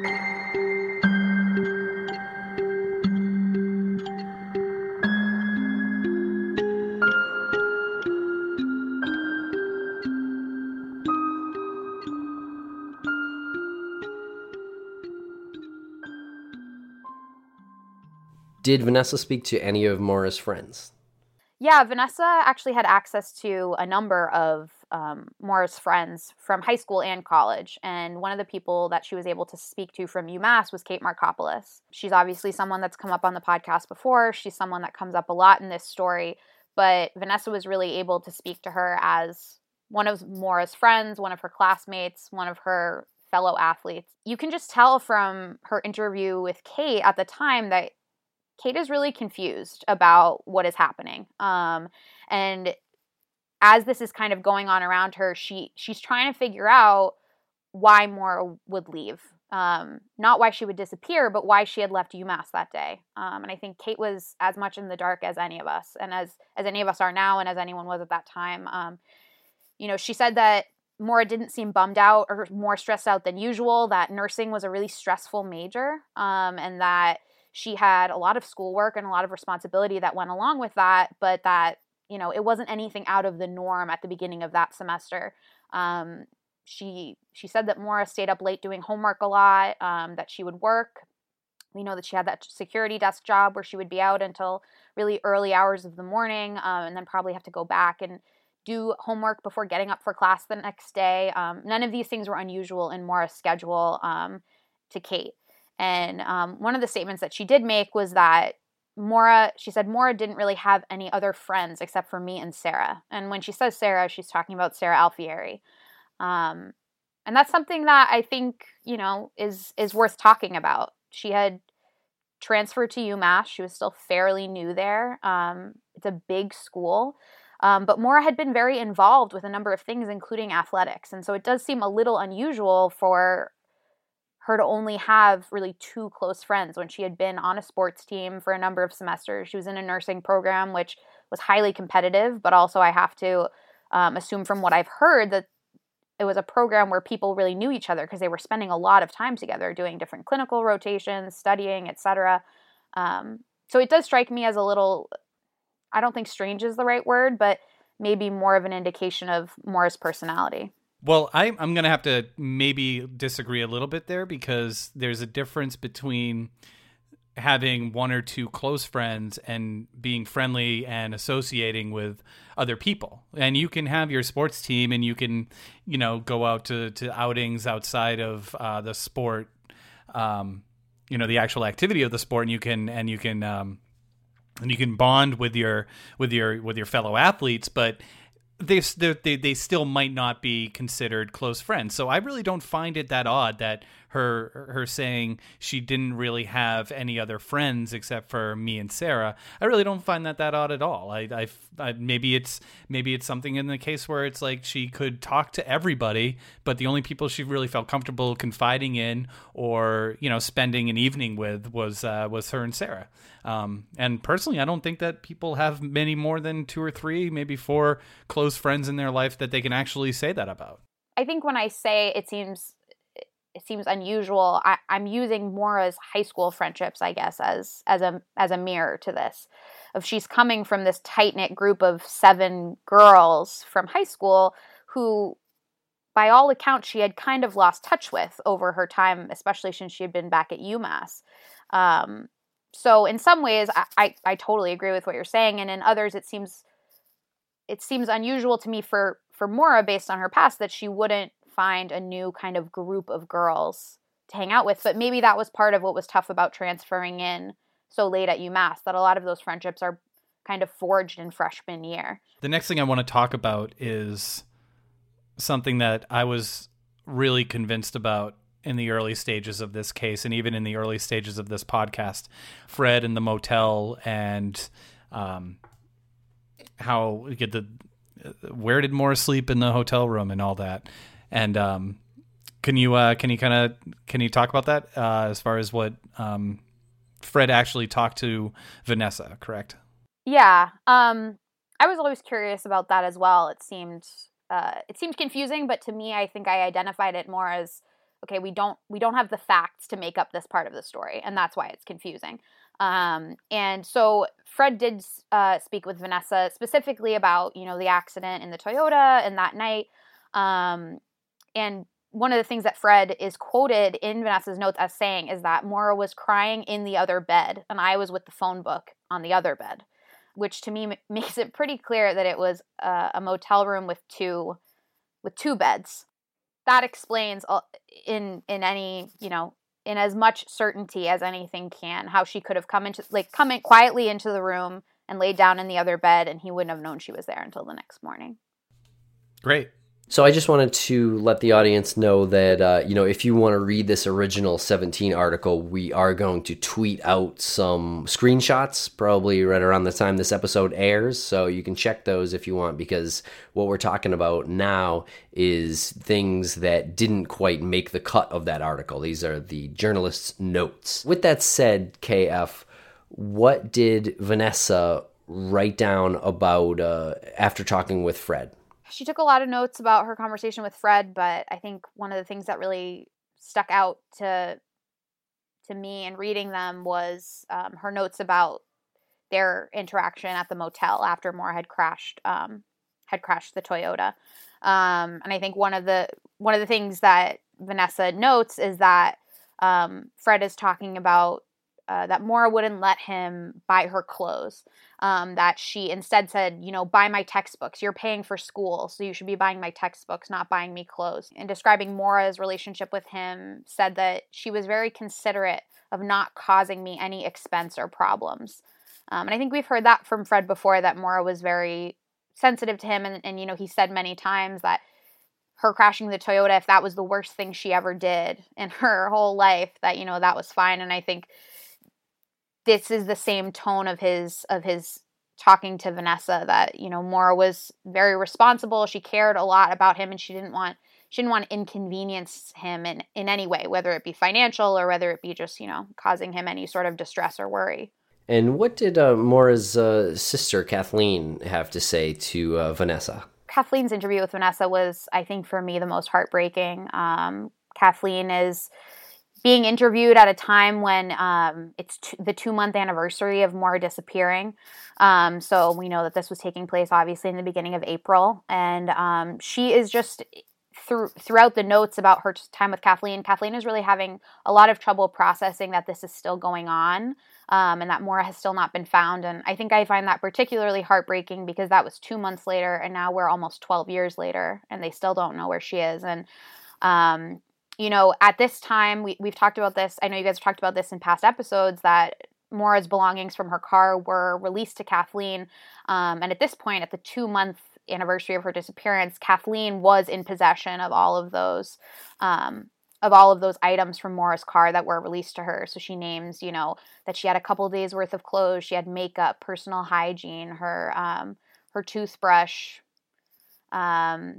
Did Vanessa speak to any of Maura's friends? Yeah, Vanessa actually had access to a number of um, Maura's friends from high school and college. And one of the people that she was able to speak to from UMass was Kate Markopoulos. She's obviously someone that's come up on the podcast before. She's someone that comes up a lot in this story. But Vanessa was really able to speak to her as one of Maura's friends, one of her classmates, one of her fellow athletes. You can just tell from her interview with Kate at the time that Kate is really confused about what is happening. Um, and as this is kind of going on around her, she she's trying to figure out why Maura would leave. Um, not why she would disappear, but why she had left UMass that day. Um, and I think Kate was as much in the dark as any of us, and as, as any of us are now, and as anyone was at that time. Um, you know, she said that Maura didn't seem bummed out or more stressed out than usual, that nursing was a really stressful major, um, and that she had a lot of schoolwork and a lot of responsibility that went along with that, but that, you know, it wasn't anything out of the norm at the beginning of that semester. Um, she she said that Maura stayed up late doing homework a lot, um, that she would work. We know that she had that security desk job where she would be out until really early hours of the morning, um, and then probably have to go back and do homework before getting up for class the next day. Um, none of these things were unusual in Maura's schedule um, to Kate. And um, one of the statements that she did make was that Maura, she said, Maura didn't really have any other friends except for me and Sarah. And when she says Sarah, she's talking about Sarah Alfieri. Um, and that's something that I think, you know, is is worth talking about. She had transferred to UMass. She was still fairly new there. Um, it's a big school. Um, but Maura had been very involved with a number of things, including athletics. And so it does seem a little unusual for her to only have really two close friends when she had been on a sports team for a number of semesters. She was in a nursing program, which was highly competitive, but also I have to um, assume from what I've heard that it was a program where people really knew each other because they were spending a lot of time together doing different clinical rotations, studying, et cetera. Um, so it does strike me as a little, I don't think strange is the right word, but maybe more of an indication of Maura's personality. Well, I, I'm going to have to maybe disagree a little bit there, because there's a difference between having one or two close friends and being friendly and associating with other people. And you can have your sports team and you can, you know, go out to, to outings outside of uh, the sport, um, you know, the actual activity of the sport, and you can, and you can, um, and you can bond with your, with your, with your fellow athletes, but They, they they still might not be considered close friends. So I really don't find it that odd that her her saying she didn't really have any other friends except for me and Sarah. I really don't find that that odd at all. I, I, I maybe it's maybe it's something in the case where it's like she could talk to everybody, but the only people she really felt comfortable confiding in or, you know, spending an evening with was uh, was her and Sarah. Um, and personally, I don't think that people have many more than two or three, maybe four close friends in their life that they can actually say that about. I think when I say it seems it seems unusual, I, I'm using Maura's high school friendships, I guess, as as a as a mirror to this. If she's coming from this tight-knit group of seven girls from high school who, by all accounts, she had kind of lost touch with over her time, especially since she had been back at UMass. Um, so in some ways, I, I, I totally agree with what you're saying, and in others, it seems it seems unusual to me for for Maura, based on her past, that she wouldn't find a new kind of group of girls to hang out with. But maybe that was part of what was tough about transferring in so late at UMass, that a lot of those friendships are kind of forged in freshman year. The next thing I want to talk about is something that I was really convinced about in the early stages of this case, and even in the early stages of this podcast. Fred in the motel, and um, how we get the where did Maura sleep in the hotel room and all that. And um, can you uh, can you kind of can you talk about that uh, as far as what um, Fred actually talked to Vanessa, correct? Yeah, um, I was always curious about that as well. It seemed uh, it seemed confusing, but to me, I think I identified it more as, okay, we don't we don't have the facts to make up this part of the story, and that's why it's confusing. Um, and so Fred did uh, speak with Vanessa specifically about, you know, the accident in the Toyota and that night. Um, and one of the things that Fred is quoted in Vanessa's notes as saying is that Maura was crying in the other bed, and I was with the phone book on the other bed, which to me m- makes it pretty clear that it was uh, a motel room with two with two beds. That explains in in any, you know, in as much certainty as anything can, how she could have come into, like, come in quietly into the room and laid down in the other bed, and he wouldn't have known she was there until the next morning. Great. So I just wanted to let the audience know that, uh, you know, if you want to read this original seventeen article, we are going to tweet out some screenshots, probably right around the time this episode airs. So you can check those if you want, because what we're talking about now is things that didn't quite make the cut of that article. These are the journalist's notes. With that said, K F, what did Vanessa write down about uh, after talking with Fred? She took a lot of notes about her conversation with Fred, but I think one of the things that really stuck out to to me in reading them was um, her notes about their interaction at the motel after Maura had crashed um, had crashed the Toyota. Um, and I think one of the one of the things that Vanessa notes is that um, Fred is talking about uh, that Maura wouldn't let him buy her clothes. Um, that she instead said, you know, buy my textbooks. You're paying for school, so you should be buying my textbooks, not buying me clothes. And describing Maura's relationship with him, said that she was very considerate of not causing me any expense or problems. Um, and I think we've heard that from Fred before, that Maura was very sensitive to him. And, and, you know, he said many times that her crashing the Toyota, if that was the worst thing she ever did in her whole life, that, you know, that was fine. And I think this is the same tone of his of his talking to Vanessa, that, you know, Maura was very responsible. She cared a lot about him, and she didn't want she didn't want to inconvenience him in, in any way, whether it be financial or whether it be just, you know, causing him any sort of distress or worry. And what did uh, Maura's uh, sister, Kathleen, have to say to uh, Vanessa? Kathleen's interview with Vanessa was, I think, for me, the most heartbreaking. Um, Kathleen is being interviewed at a time when um, it's t- the two-month anniversary of Maura disappearing. Um, so we know that this was taking place, obviously, in the beginning of April. And um, she is just, through, throughout the notes about her time with Kathleen, Kathleen is really having a lot of trouble processing that this is still going on, um, and that Maura has still not been found. And I think I find that particularly heartbreaking, because that was two months later, and now we're almost twelve years later, and they still don't know where she is. And um you know, at this time, we, we've talked about this. I know you guys have talked about this in past episodes, that Maura's belongings from her car were released to Kathleen. Um, and at this point, at the two-month anniversary of her disappearance, Kathleen was in possession of all of those um, of all of those items from Maura's car that were released to her. So she names, you know, that she had a couple days worth of clothes, she had makeup, personal hygiene, her um, her toothbrush, um,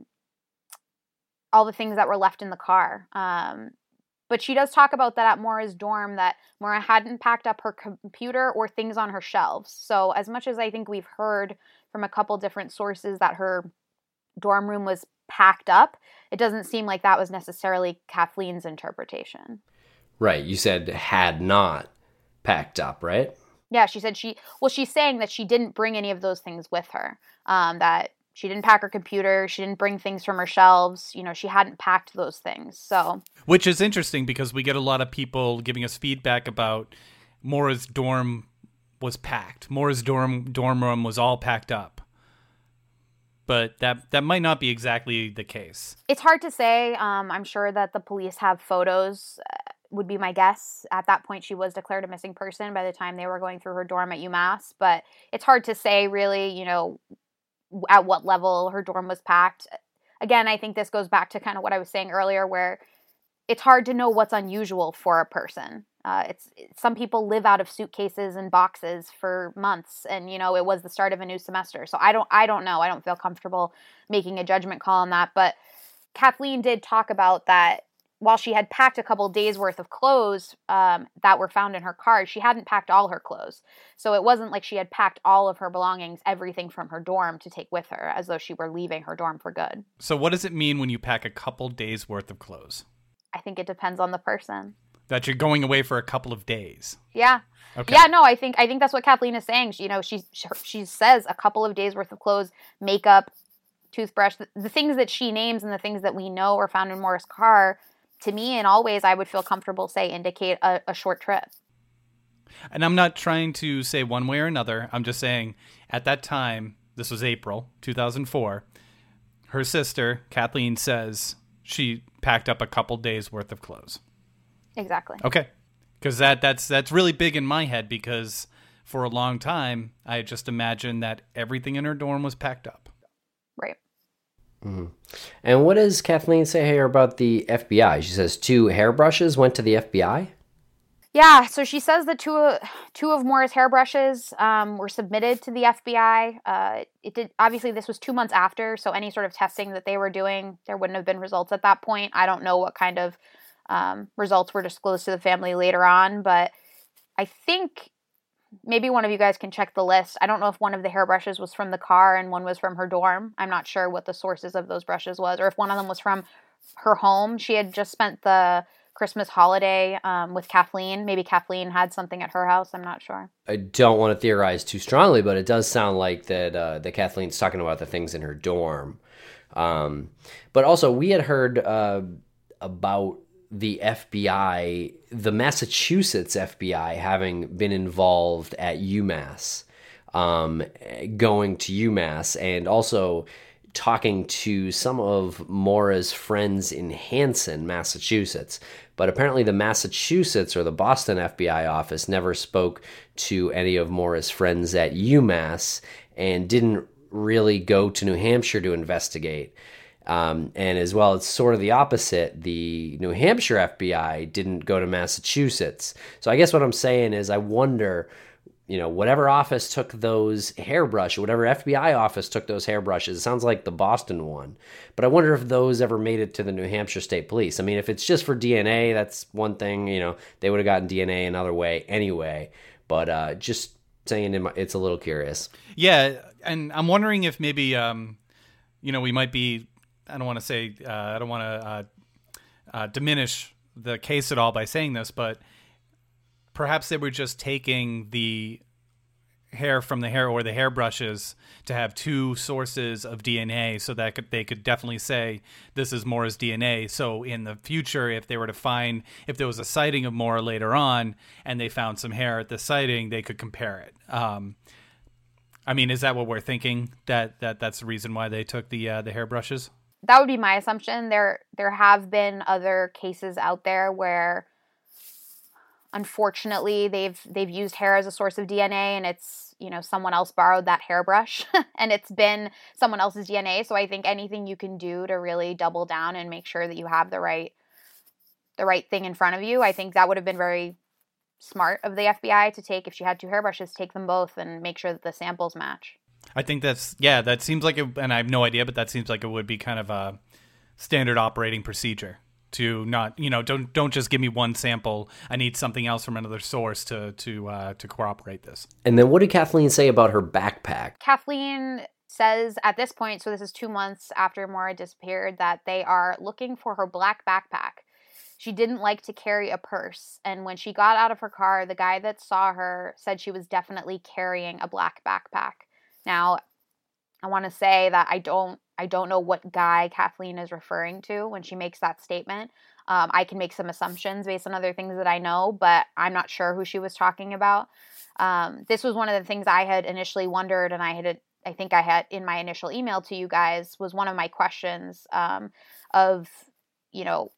all the things that were left in the car. Um, but she does talk about that at Maura's dorm, that Maura hadn't packed up her computer or things on her shelves. So as much as I think we've heard from a couple different sources that her dorm room was packed up, it doesn't seem like that was necessarily Kathleen's interpretation. Right. You said had not packed up, right? Yeah, she said she, well, she's saying that she didn't bring any of those things with her, um, that she didn't pack her computer, she didn't bring things from her shelves, you know, she hadn't packed those things, so. Which is interesting because we get a lot of people giving us feedback about Maura's dorm was packed. Maura's dorm dorm room was all packed up. But that that might not be exactly the case. It's hard to say. Um, I'm sure that the police have photos, uh, would be my guess. At that point, she was declared a missing person by the time they were going through her dorm at UMass. But it's hard to say really, you know, at what level her dorm was packed. Again, I think this goes back to kind of what I was saying earlier, where it's hard to know what's unusual for a person. Uh, it's some people live out of suitcases and boxes for months, and you know it was the start of a new semester. So I don't, I don't know. I don't feel comfortable making a judgment call on that. But Kathleen did talk about that while she had packed a couple days worth of clothes um, that were found in her car, she hadn't packed all her clothes. So it wasn't like she had packed all of her belongings, everything from her dorm, to take with her, as though she were leaving her dorm for good. So what does it mean when you pack a couple days worth of clothes? I think it depends on the person. That you're going away for a couple of days. Yeah. Okay. Yeah, no, I think I think that's what Kathleen is saying. She, you know, she she says a couple of days worth of clothes, makeup, toothbrush, the, the things that she names and the things that we know are found in Maura's car. To me, in all ways, I would feel comfortable say indicate a, a short trip. And I'm not trying to say one way or another. I'm just saying at that time, this was April two thousand four, her sister, Kathleen, says she packed up a couple days worth of clothes. Exactly. Okay. Because that, that's, that's really big in my head because for a long time, I just imagined that everything in her dorm was packed up. Right. Mm-hmm. And what does Kathleen say here about the F B I? She says two hairbrushes went to the F B I? Yeah, so she says that two, two of Maura's hairbrushes um, were submitted to the F B I. Uh, it did obviously this was two months after, so any sort of testing that they were doing, there wouldn't have been results at that point. I don't know what kind of um, results were disclosed to the family later on, but I think maybe one of you guys can check the list. I don't know if one of the hairbrushes was from the car and one was from her dorm. I'm not sure what the sources of those brushes was, or if one of them was from her home. She had just spent the Christmas holiday um, with Kathleen. Maybe Kathleen had something at her house. I'm not sure. I don't want to theorize too strongly, but it does sound like that uh, that Kathleen's talking about the things in her dorm. Um, but also, we had heard uh, about the F B I, the Massachusetts F B I, having been involved at UMass, um, going to UMass, and also talking to some of Maura's friends in Hanson, Massachusetts. But apparently the Massachusetts or the Boston F B I office never spoke to any of Maura's friends at UMass and didn't really go to New Hampshire to investigate. Um, and as well, it's sort of the opposite. The New Hampshire F B I didn't go to Massachusetts. So I guess what I'm saying is I wonder, you know, whatever office took those hairbrush, whatever F B I office took those hairbrushes, it sounds like the Boston one. But I wonder if those ever made it to the New Hampshire State Police. I mean, if it's just for D N A, that's one thing, you know, they would have gotten D N A another way anyway. But uh, just saying in my, it's a little curious. Yeah, and I'm wondering if maybe, um, you know, we might be, I don't want to say, uh, I don't want to uh, uh, diminish the case at all by saying this, but perhaps they were just taking the hair from the hair or the hairbrushes to have two sources of D N A so that could, they could definitely say this is Maura's D N A. So in the future, if they were to find, if there was a sighting of Maura later on and they found some hair at the sighting, they could compare it. Um, I mean, is that what we're thinking? That, that that's the reason why they took the uh, the hairbrushes? That would be my assumption. There there have been other cases out there where unfortunately they've they've used hair as a source of D N A, and it's, you know, someone else borrowed that hairbrush and it's been someone else's D N A. So I think anything you can do to really double down and make sure that you have the right the right thing in front of you. I think that would have been very smart of the F B I to take, if she had two hairbrushes, take them both and make sure that the samples match. I think that's, yeah, that seems like, it, and I have no idea, but that seems like it would be kind of a standard operating procedure to not, you know, don't don't just give me one sample. I need something else from another source to to uh, to corroborate this. And then what did Kathleen say about her backpack? Kathleen says at this point, so this is two months after Maura disappeared, that they are looking for her black backpack. She didn't like to carry a purse, and when she got out of her car, the guy that saw her said she was definitely carrying a black backpack. Now, I want to say that I don't I don't know what guy Kathleen is referring to when she makes that statement. Um, I can make some assumptions based on other things that I know, but I'm not sure who she was talking about. Um, this was one of the things I had initially wondered, and I had I think I had in my initial email to you guys, was one of my questions um, of, you know,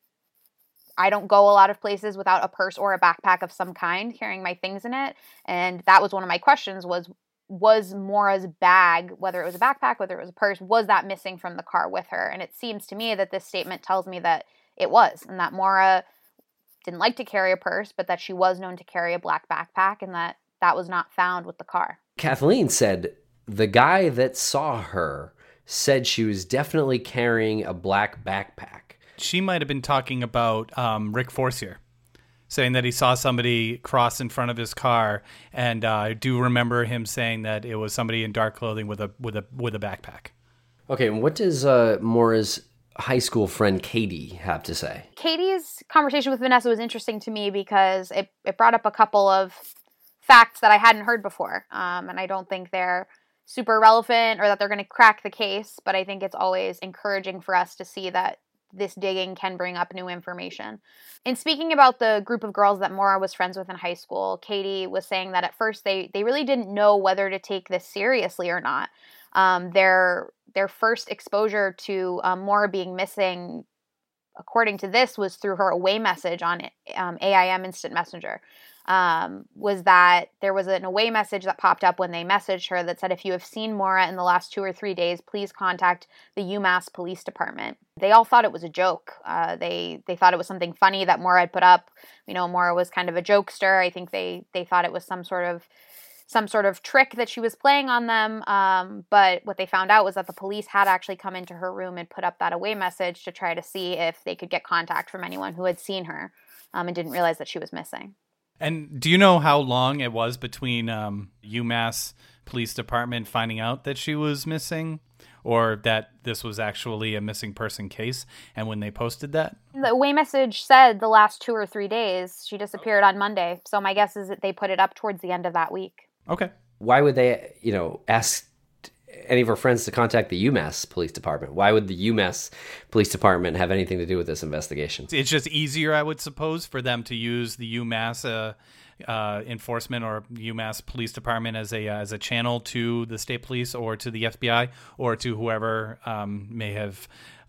I don't go a lot of places without a purse or a backpack of some kind carrying my things in it. And that was one of my questions was, was Maura's bag, whether it was a backpack, whether it was a purse, was that missing from the car with her? And it seems to me that this statement tells me that it was, and that Maura didn't like to carry a purse, but that she was known to carry a black backpack, and that that was not found with the car. Kathleen said the guy that saw her said she was definitely carrying a black backpack. She might have been talking about um, Rick Forcier, saying that he saw somebody cross in front of his car, and uh, I do remember him saying that it was somebody in dark clothing with a with a with a backpack. Okay, and what does uh, Maura's high school friend Katie have to say? Katie's conversation with Vanessa was interesting to me because it, it brought up a couple of facts that I hadn't heard before, um, and I don't think they're super relevant or that they're going to crack the case, but I think it's always encouraging for us to see that this digging can bring up new information. In speaking about the group of girls that Maura was friends with in high school, Katie was saying that at first they, they really didn't know whether to take this seriously or not. Um, their their first exposure to um, Maura being missing, according to this, was through her away message on um, A I M Instant Messenger. Um, was that there was an away message that popped up when they messaged her that said, if you have seen Maura in the last two or three days, please contact the UMass Police Department. They all thought it was a joke. Uh, they they thought it was something funny that Maura had put up. You know, Maura was kind of a jokester. I think they they thought it was some sort of some sort of trick that she was playing on them. Um, but what they found out was that the police had actually come into her room and put up that away message to try to see if they could get contact from anyone who had seen her um, and didn't realize that she was missing. And do you know how long it was between um, UMass Police Department finding out that she was missing, or that this was actually a missing person case, and when they posted that? The away message said the last two or three days. She disappeared on Monday. So my guess is that they put it up towards the end of that week. Okay. Why would they, you know, ask any of her friends to contact the UMass Police Department? Why would the UMass Police Department have anything to do with this investigation? It's just easier, I would suppose, for them to use the UMass uh, uh, enforcement or UMass Police Department as a uh, as a channel to the state police or to the F B I or to whoever um, may have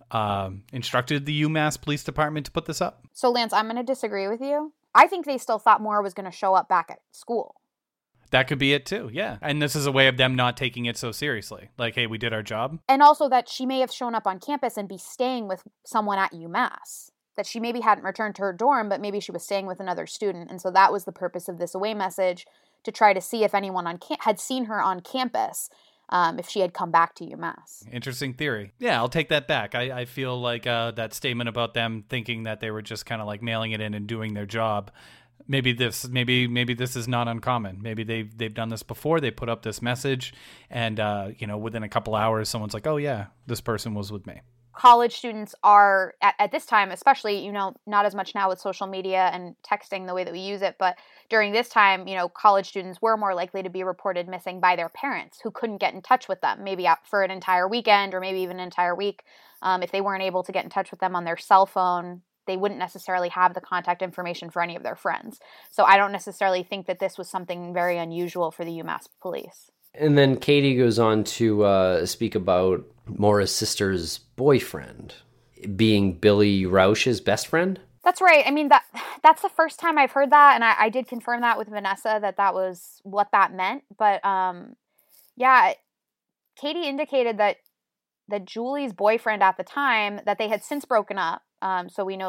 um, instructed the UMass Police Department to put this up. So, Lance, I'm going to disagree with you. I think they still thought Maura was going to show up back at school. That could be it too, yeah. And this is a way of them not taking it so seriously. Like, hey, we did our job. And also that she may have shown up on campus and be staying with someone at UMass. That she maybe hadn't returned to her dorm, but maybe she was staying with another student. And so that was the purpose of this away message, to try to see if anyone on cam- had seen her on campus, um, if she had come back to UMass. Interesting theory. Yeah, I'll take that back. I, I feel like uh, that statement about them thinking that they were just kind of like mailing it in and doing their job. Maybe this, maybe maybe this is not uncommon. Maybe they've they've done this before. They put up this message, and uh, you know, within a couple hours, someone's like, "Oh yeah, this person was with me." College students are at, at this time, especially, you know, not as much now with social media and texting the way that we use it, but during this time, you know, college students were more likely to be reported missing by their parents who couldn't get in touch with them, maybe out for an entire weekend or maybe even an entire week. Um, if they weren't able to get in touch with them on their cell phone, they wouldn't necessarily have the contact information for any of their friends. So I don't necessarily think that this was something very unusual for the UMass police. And then Katie goes on to uh, speak about Maura's sister's boyfriend being Billy Rausch's best friend. That's right. I mean, that that's the first time I've heard that, and I, I did confirm that with Vanessa, that that was what that meant. But um, yeah, Katie indicated that that Julie's boyfriend at the time, that they had since broken up. Um, so we know that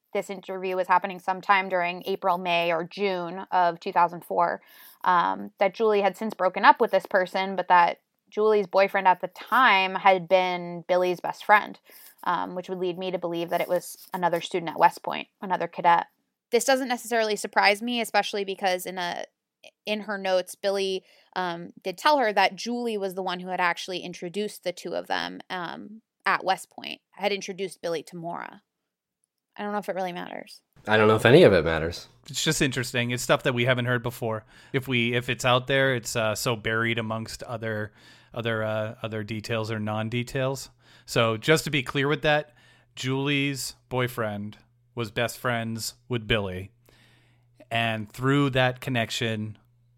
this interview was happening sometime during April, May, or June of two thousand four, um, that Julie had since broken up with this person, but that Julie's boyfriend at the time had been Billy's best friend, um, which would lead me to believe that it was another student at West Point, another cadet. This doesn't necessarily surprise me, especially because in a in her notes, Billy um, did tell her that Julie was the one who had actually introduced the two of them um, at West Point, had introduced Billy to Maura. I don't know if it really matters. I don't know if any of it matters. It's just interesting. It's stuff that we haven't heard before. If we if it's out there, it's uh, so buried amongst other other uh, other details or non-details. So just to be clear with that, Julie's boyfriend was best friends with Billy. And through that connection,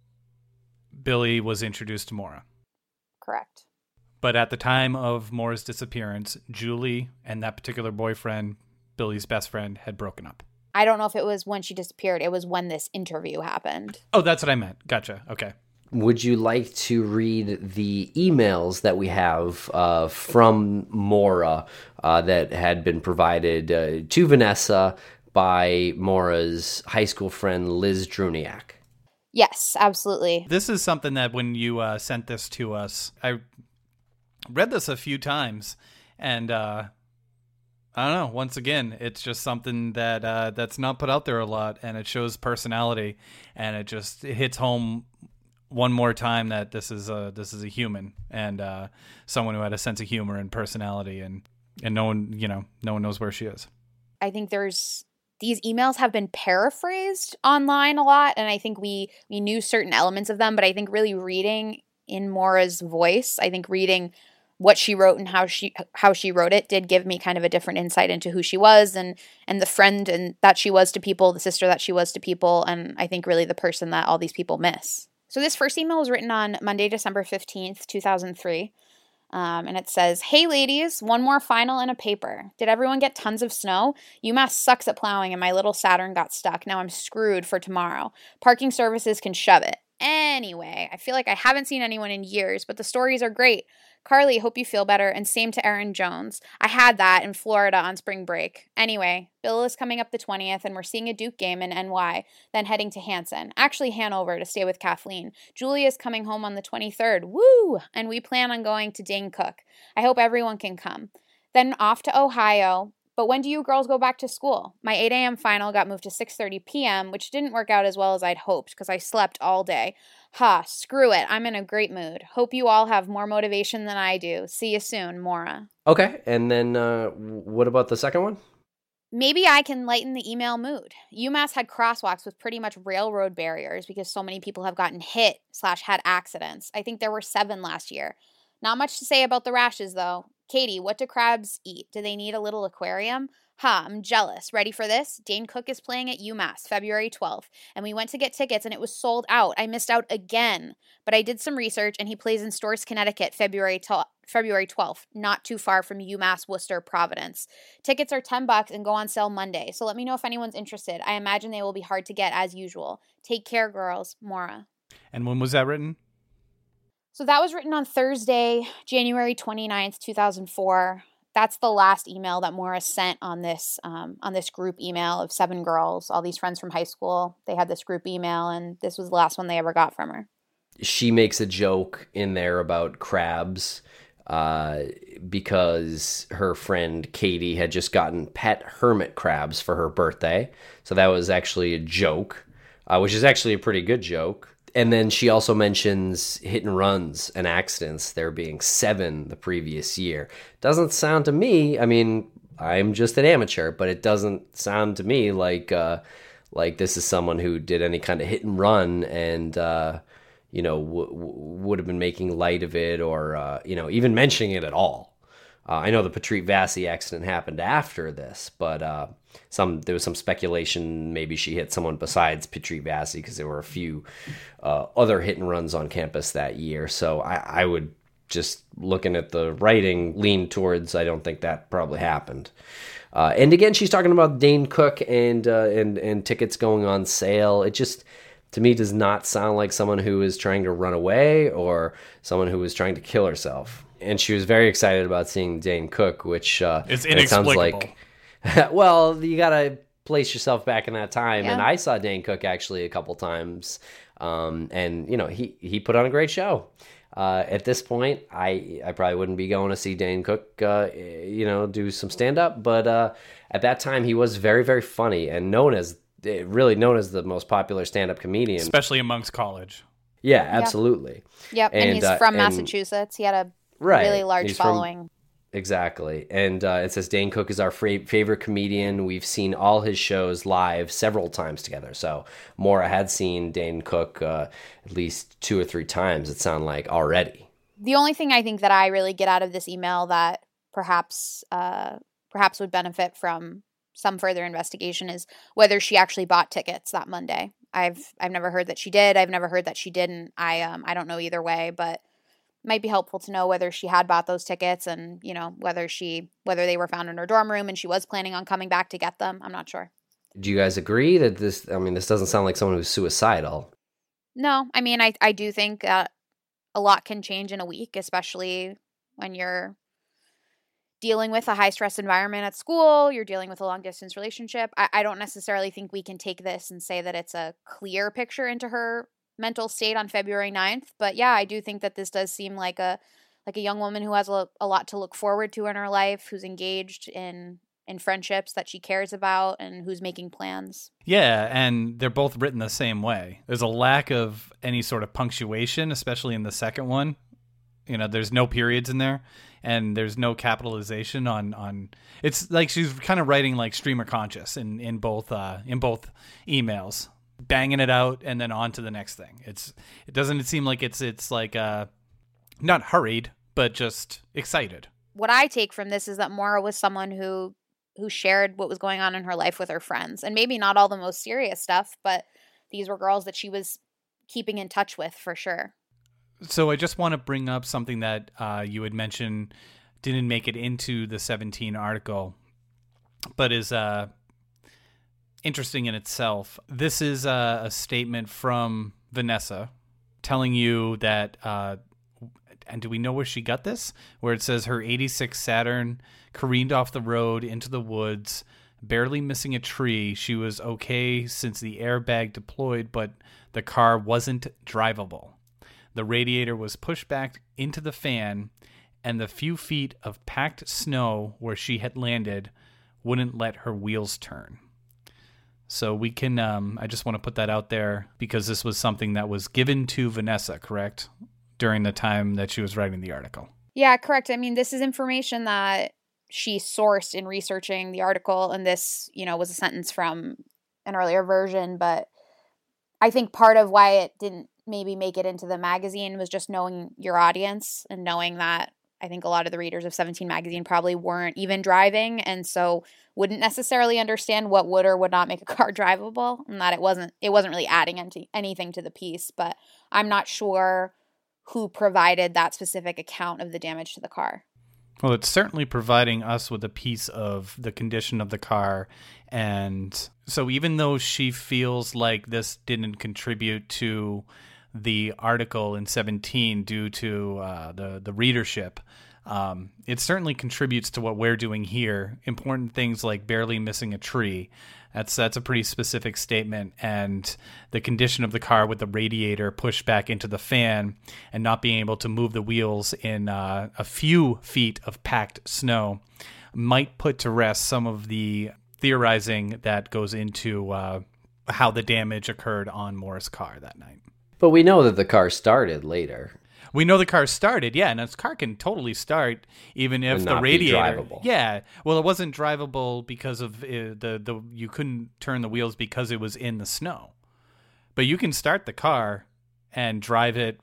Billy was introduced to Maura. Correct. But at the time of Maura's disappearance, Julie and that particular boyfriend, Billy's best friend, had broken up. I don't know if it was when she disappeared. It was when this interview happened. Oh, that's what I meant. Gotcha. Okay. Would you like to read the emails that we have uh, from Maura uh, that had been provided uh, to Vanessa by Maura's high school friend, Liz Druniak? Yes, absolutely. This is something that when you uh, sent this to us, I read this a few times, and uh, I don't know, once again, it's just something that uh, that's not put out there a lot, and it shows personality, and it just it hits home one more time that this is a, this is a human, and uh, someone who had a sense of humor and personality, and, and no one, you know, no one knows where she is. I think there's These emails have been paraphrased online a lot, and I think we we knew certain elements of them, but I think really reading in Maura's voice, I think reading what she wrote and how she how she wrote it did give me kind of a different insight into who she was and and the friend and that she was to people, the sister that she was to people, and I think really the person that all these people miss. So this first email was written on Monday, December fifteenth, two thousand three. Um, and it says, "Hey ladies, one more final and a paper. Did everyone get tons of snow? UMass sucks at plowing and my little Saturn got stuck. Now I'm screwed for tomorrow. Parking services can shove it. Anyway, I feel like I haven't seen anyone in years, but the stories are great. Carly, hope you feel better, and same to Erin Jones. I had that in Florida on spring break. Anyway, Bill is coming up the twentieth, and we're seeing a Duke game in N Y, then heading to Hanson. Actually, Hanover to stay with Kathleen. Julie is coming home on the twenty-third. Woo! And we plan on going to Dane Cook. I hope everyone can come. Then off to Ohio. But when do you girls go back to school? My eight a.m. final got moved to six thirty p.m., which didn't work out as well as I'd hoped because I slept all day. Ha, screw it. I'm in a great mood. Hope you all have more motivation than I do. See you soon, Maura." Okay, and then uh, what about the second one? "Maybe I can lighten the email mood. UMass had crosswalks with pretty much railroad barriers because so many people have gotten hit slash had accidents. I think there were seven last year. Not much to say about the rashes, though. Katie, what do crabs eat? Do they need a little aquarium? Ha, I'm jealous. Ready for this? Dane Cook is playing at UMass February twelfth, and we went to get tickets and it was sold out. I missed out again, but I did some research and he plays in Storrs, Connecticut, February twelfth, not too far from UMass Worcester, Providence. Tickets are ten bucks and go on sale Monday, so let me know if anyone's interested. I imagine they will be hard to get as usual. Take care, girls. Maura." And when was that written? So that was written on Thursday, January twenty-ninth, two thousand four. That's the last email that Maura sent on this um, on this group email of seven girls, all these friends from high school. They had this group email, and this was the last one they ever got from her. She makes a joke in there about crabs uh, because her friend Katie had just gotten pet hermit crabs for her birthday. So that was actually a joke, uh, which is actually a pretty good joke. And then she also mentions hit and runs and accidents, there being seven the previous year. Doesn't sound to me, I mean, I'm just an amateur, but it doesn't sound to me like uh, like this is someone who did any kind of hit and run and, uh, you know, w- w- would have been making light of it or, uh, you know, even mentioning it at all. Uh, I know the Patrick Vassy accident happened after this, but uh, some there was some speculation maybe she hit someone besides Patrick Vassy because there were a few uh, other hit and runs on campus that year. So I, I would just looking at the writing lean towards I don't think that probably happened. Uh, and again, she's talking about Dane Cook and uh, and and tickets going on sale. It just to me does not sound like someone who is trying to run away or someone who is trying to kill herself. And she was very excited about seeing Dane Cook, which uh, it's inexplicable. It sounds like, well, you gotta place yourself back in that time. Yeah. And I saw Dane Cook actually a couple times. Um, and, you know, he, he put on a great show. Uh, at this point, I I probably wouldn't be going to see Dane Cook, uh, you know, do some stand-up. But uh, at that time, he was very, very funny and known as, really known as the most popular stand-up comedian. Especially amongst college. Yeah, absolutely. Yep, and, and he's uh, from and, Massachusetts. He had a right, really large he's following. From, exactly. And uh, it says Dane Cook is our fra- favorite comedian. We've seen all his shows live several times together. So Maura had seen Dane Cook uh, at least two or three times, it sounded like, already. The only thing I think that I really get out of this email that perhaps uh, perhaps would benefit from some further investigation is whether she actually bought tickets that Monday. I've I've never heard that she did. I've never heard that she didn't. I um I don't know either way, but it might be helpful to know whether she had bought those tickets and, you know, whether she whether they were found in her dorm room and she was planning on coming back to get them. I'm not sure. Do you guys agree that this, I mean, this doesn't sound like someone who's suicidal? No, I mean, I, I do think that a lot can change in a week, especially when you're dealing with a high-stress environment at school, you're dealing with a long-distance relationship. I, I don't necessarily think we can take this and say that it's a clear picture into her mental state on February ninth. But yeah, I do think that this does seem like a like a young woman who has a, a lot to look forward to in her life, who's engaged in in friendships that she cares about, and who's making plans. Yeah, and they're both written the same way. There's a lack of any sort of punctuation, especially in the second one. You know, there's no periods in there, and there's no capitalization on on. It's like she's kind of writing like stream of conscious in in both uh, in both emails, banging it out and then on to the next thing. It's it doesn't seem like it's it's like uh, not hurried, but just excited. What I take from this is that Maura was someone who who shared what was going on in her life with her friends, and maybe not all the most serious stuff, but these were girls that she was keeping in touch with for sure. So I just want to bring up something that uh, you had mentioned didn't make it into the seventeen article, but is uh, interesting in itself. This is a, a statement from Vanessa telling you that, uh, and do we know where she got this? Where it says her eighty-six Saturn careened off the road into the woods, barely missing a tree. She was okay since the airbag deployed, but the car wasn't drivable. The radiator was pushed back into the fan, and the few feet of packed snow where she had landed wouldn't let her wheels turn. So we can, um, I just want to put that out there because this was something that was given to Vanessa, correct? During the time that she was writing the article. Yeah, correct. I mean, this is information that she sourced in researching the article, and this, you know, was a sentence from an earlier version, but I think part of why it didn't maybe make it into the magazine was just knowing your audience and knowing that I think a lot of the readers of seventeen magazine probably weren't even driving, and so wouldn't necessarily understand what would or would not make a car drivable, and that it wasn't it wasn't really adding into anything to the piece. But I'm not sure who provided that specific account of the damage to the car. Well, it's certainly providing us with a piece of the condition of the car. And so even though she feels like this didn't contribute to the article in seventeen due to uh, the, the readership, um, it certainly contributes to what we're doing here. Important things like barely missing a tree. That's that's a pretty specific statement. And the condition of the car with the radiator pushed back into the fan and not being able to move the wheels in uh, a few feet of packed snow might put to rest some of the theorizing that goes into uh, how the damage occurred on Maura's car that night. But we know that the car started later. We know the car started, yeah, and this car can totally start even if the radiator. Yeah, well, it wasn't drivable because of uh, the the you couldn't turn the wheels because it was in the snow, but you can start the car and drive it.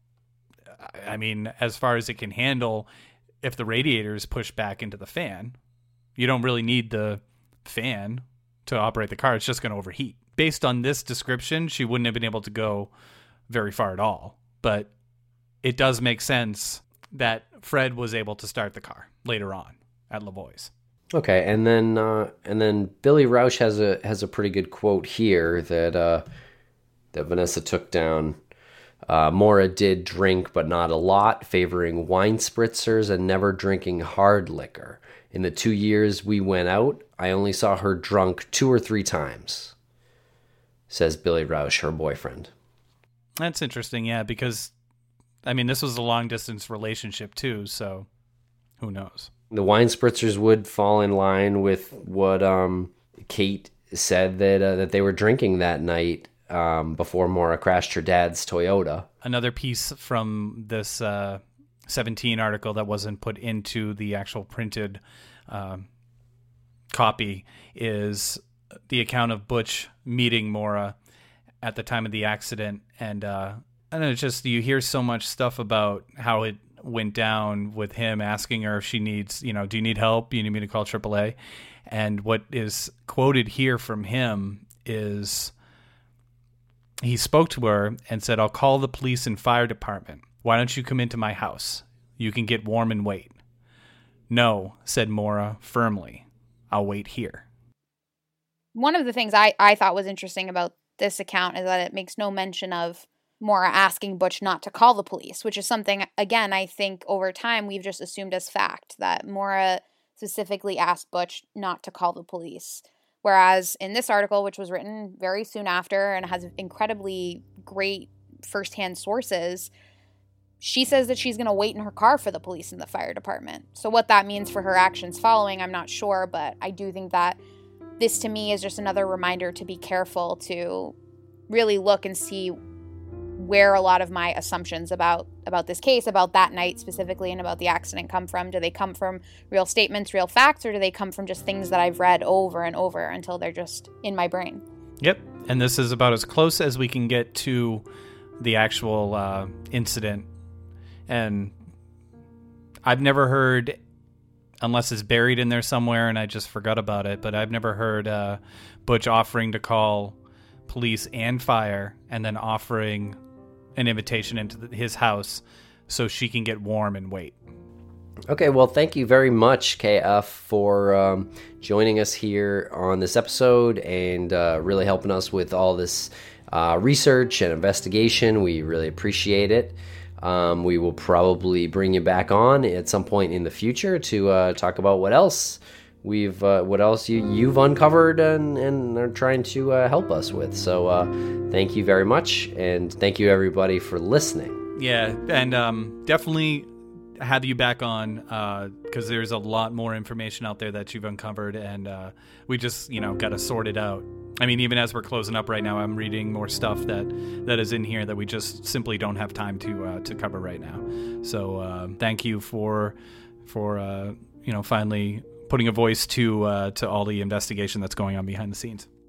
I mean, as far as it can handle, if the radiator is pushed back into the fan, you don't really need the fan to operate the car. It's just going to overheat. Based on this description, she wouldn't have been able to go very far at all, but it does make sense that Fred was able to start the car later on at Lavoie's. Okay, and then uh, and then Billy Rausch has a has a pretty good quote here that uh, that Vanessa took down. Uh, Maura did drink, but not a lot, favoring wine spritzers and never drinking hard liquor. In the two years we went out, I only saw her drunk two or three times, says Billy Roush, her boyfriend. That's interesting, yeah, because, I mean, this was a long-distance relationship, too, so who knows? The wine spritzers would fall in line with what um, Kate said that uh, that they were drinking that night. Um, before Maura crashed her dad's Toyota. Another piece from this uh, seventeen article that wasn't put into the actual printed uh, copy is the account of Butch meeting Maura at the time of the accident. And uh, I don't know, it's just you hear so much stuff about how it went down with him asking her if she needs, you know, do you need help? You need me to call triple A? And what is quoted here from him is... he spoke to her and said, I'll call the police and fire department. Why don't you come into my house? You can get warm and wait. No, said Maura firmly. I'll wait here. One of the things I, I thought was interesting about this account is that it makes no mention of Maura asking Butch not to call the police, which is something, again, I think over time we've just assumed as fact, that Maura specifically asked Butch not to call the police. Whereas in this article, which was written very soon after and has incredibly great firsthand sources, she says that she's going to wait in her car for the police and the fire department. So what that means for her actions following, I'm not sure, but I do think that this to me is just another reminder to be careful, to really look and see where a lot of my assumptions about about this case, about that night specifically, and about the accident come from. Do they come from real statements, real facts, or do they come from just things that I've read over and over until they're just in my brain? Yep. And this is about as close as we can get to the actual uh, incident. And I've never heard, unless it's buried in there somewhere and I just forgot about it, but I've never heard uh, Butch offering to call police and fire and then offering an invitation into the, his house so she can get warm and wait. Okay, well, thank you very much, K F, for um, joining us here on this episode and uh, really helping us with all this uh, research and investigation. We really appreciate it. Um, we will probably bring you back on at some point in the future to uh, talk about what else we've, uh, what else you, you've uncovered and, and are trying to uh, help us with. So uh, thank you very much, and thank you everybody for listening. Yeah, and um, definitely have you back on because uh, there's a lot more information out there that you've uncovered, and uh, we just, you know, got to sort it out. I mean, even as we're closing up right now, I'm reading more stuff that, that is in here that we just simply don't have time to uh, to cover right now. So uh, thank you for for uh, you know, finally putting a voice to uh, to all the investigation that's going on behind the scenes.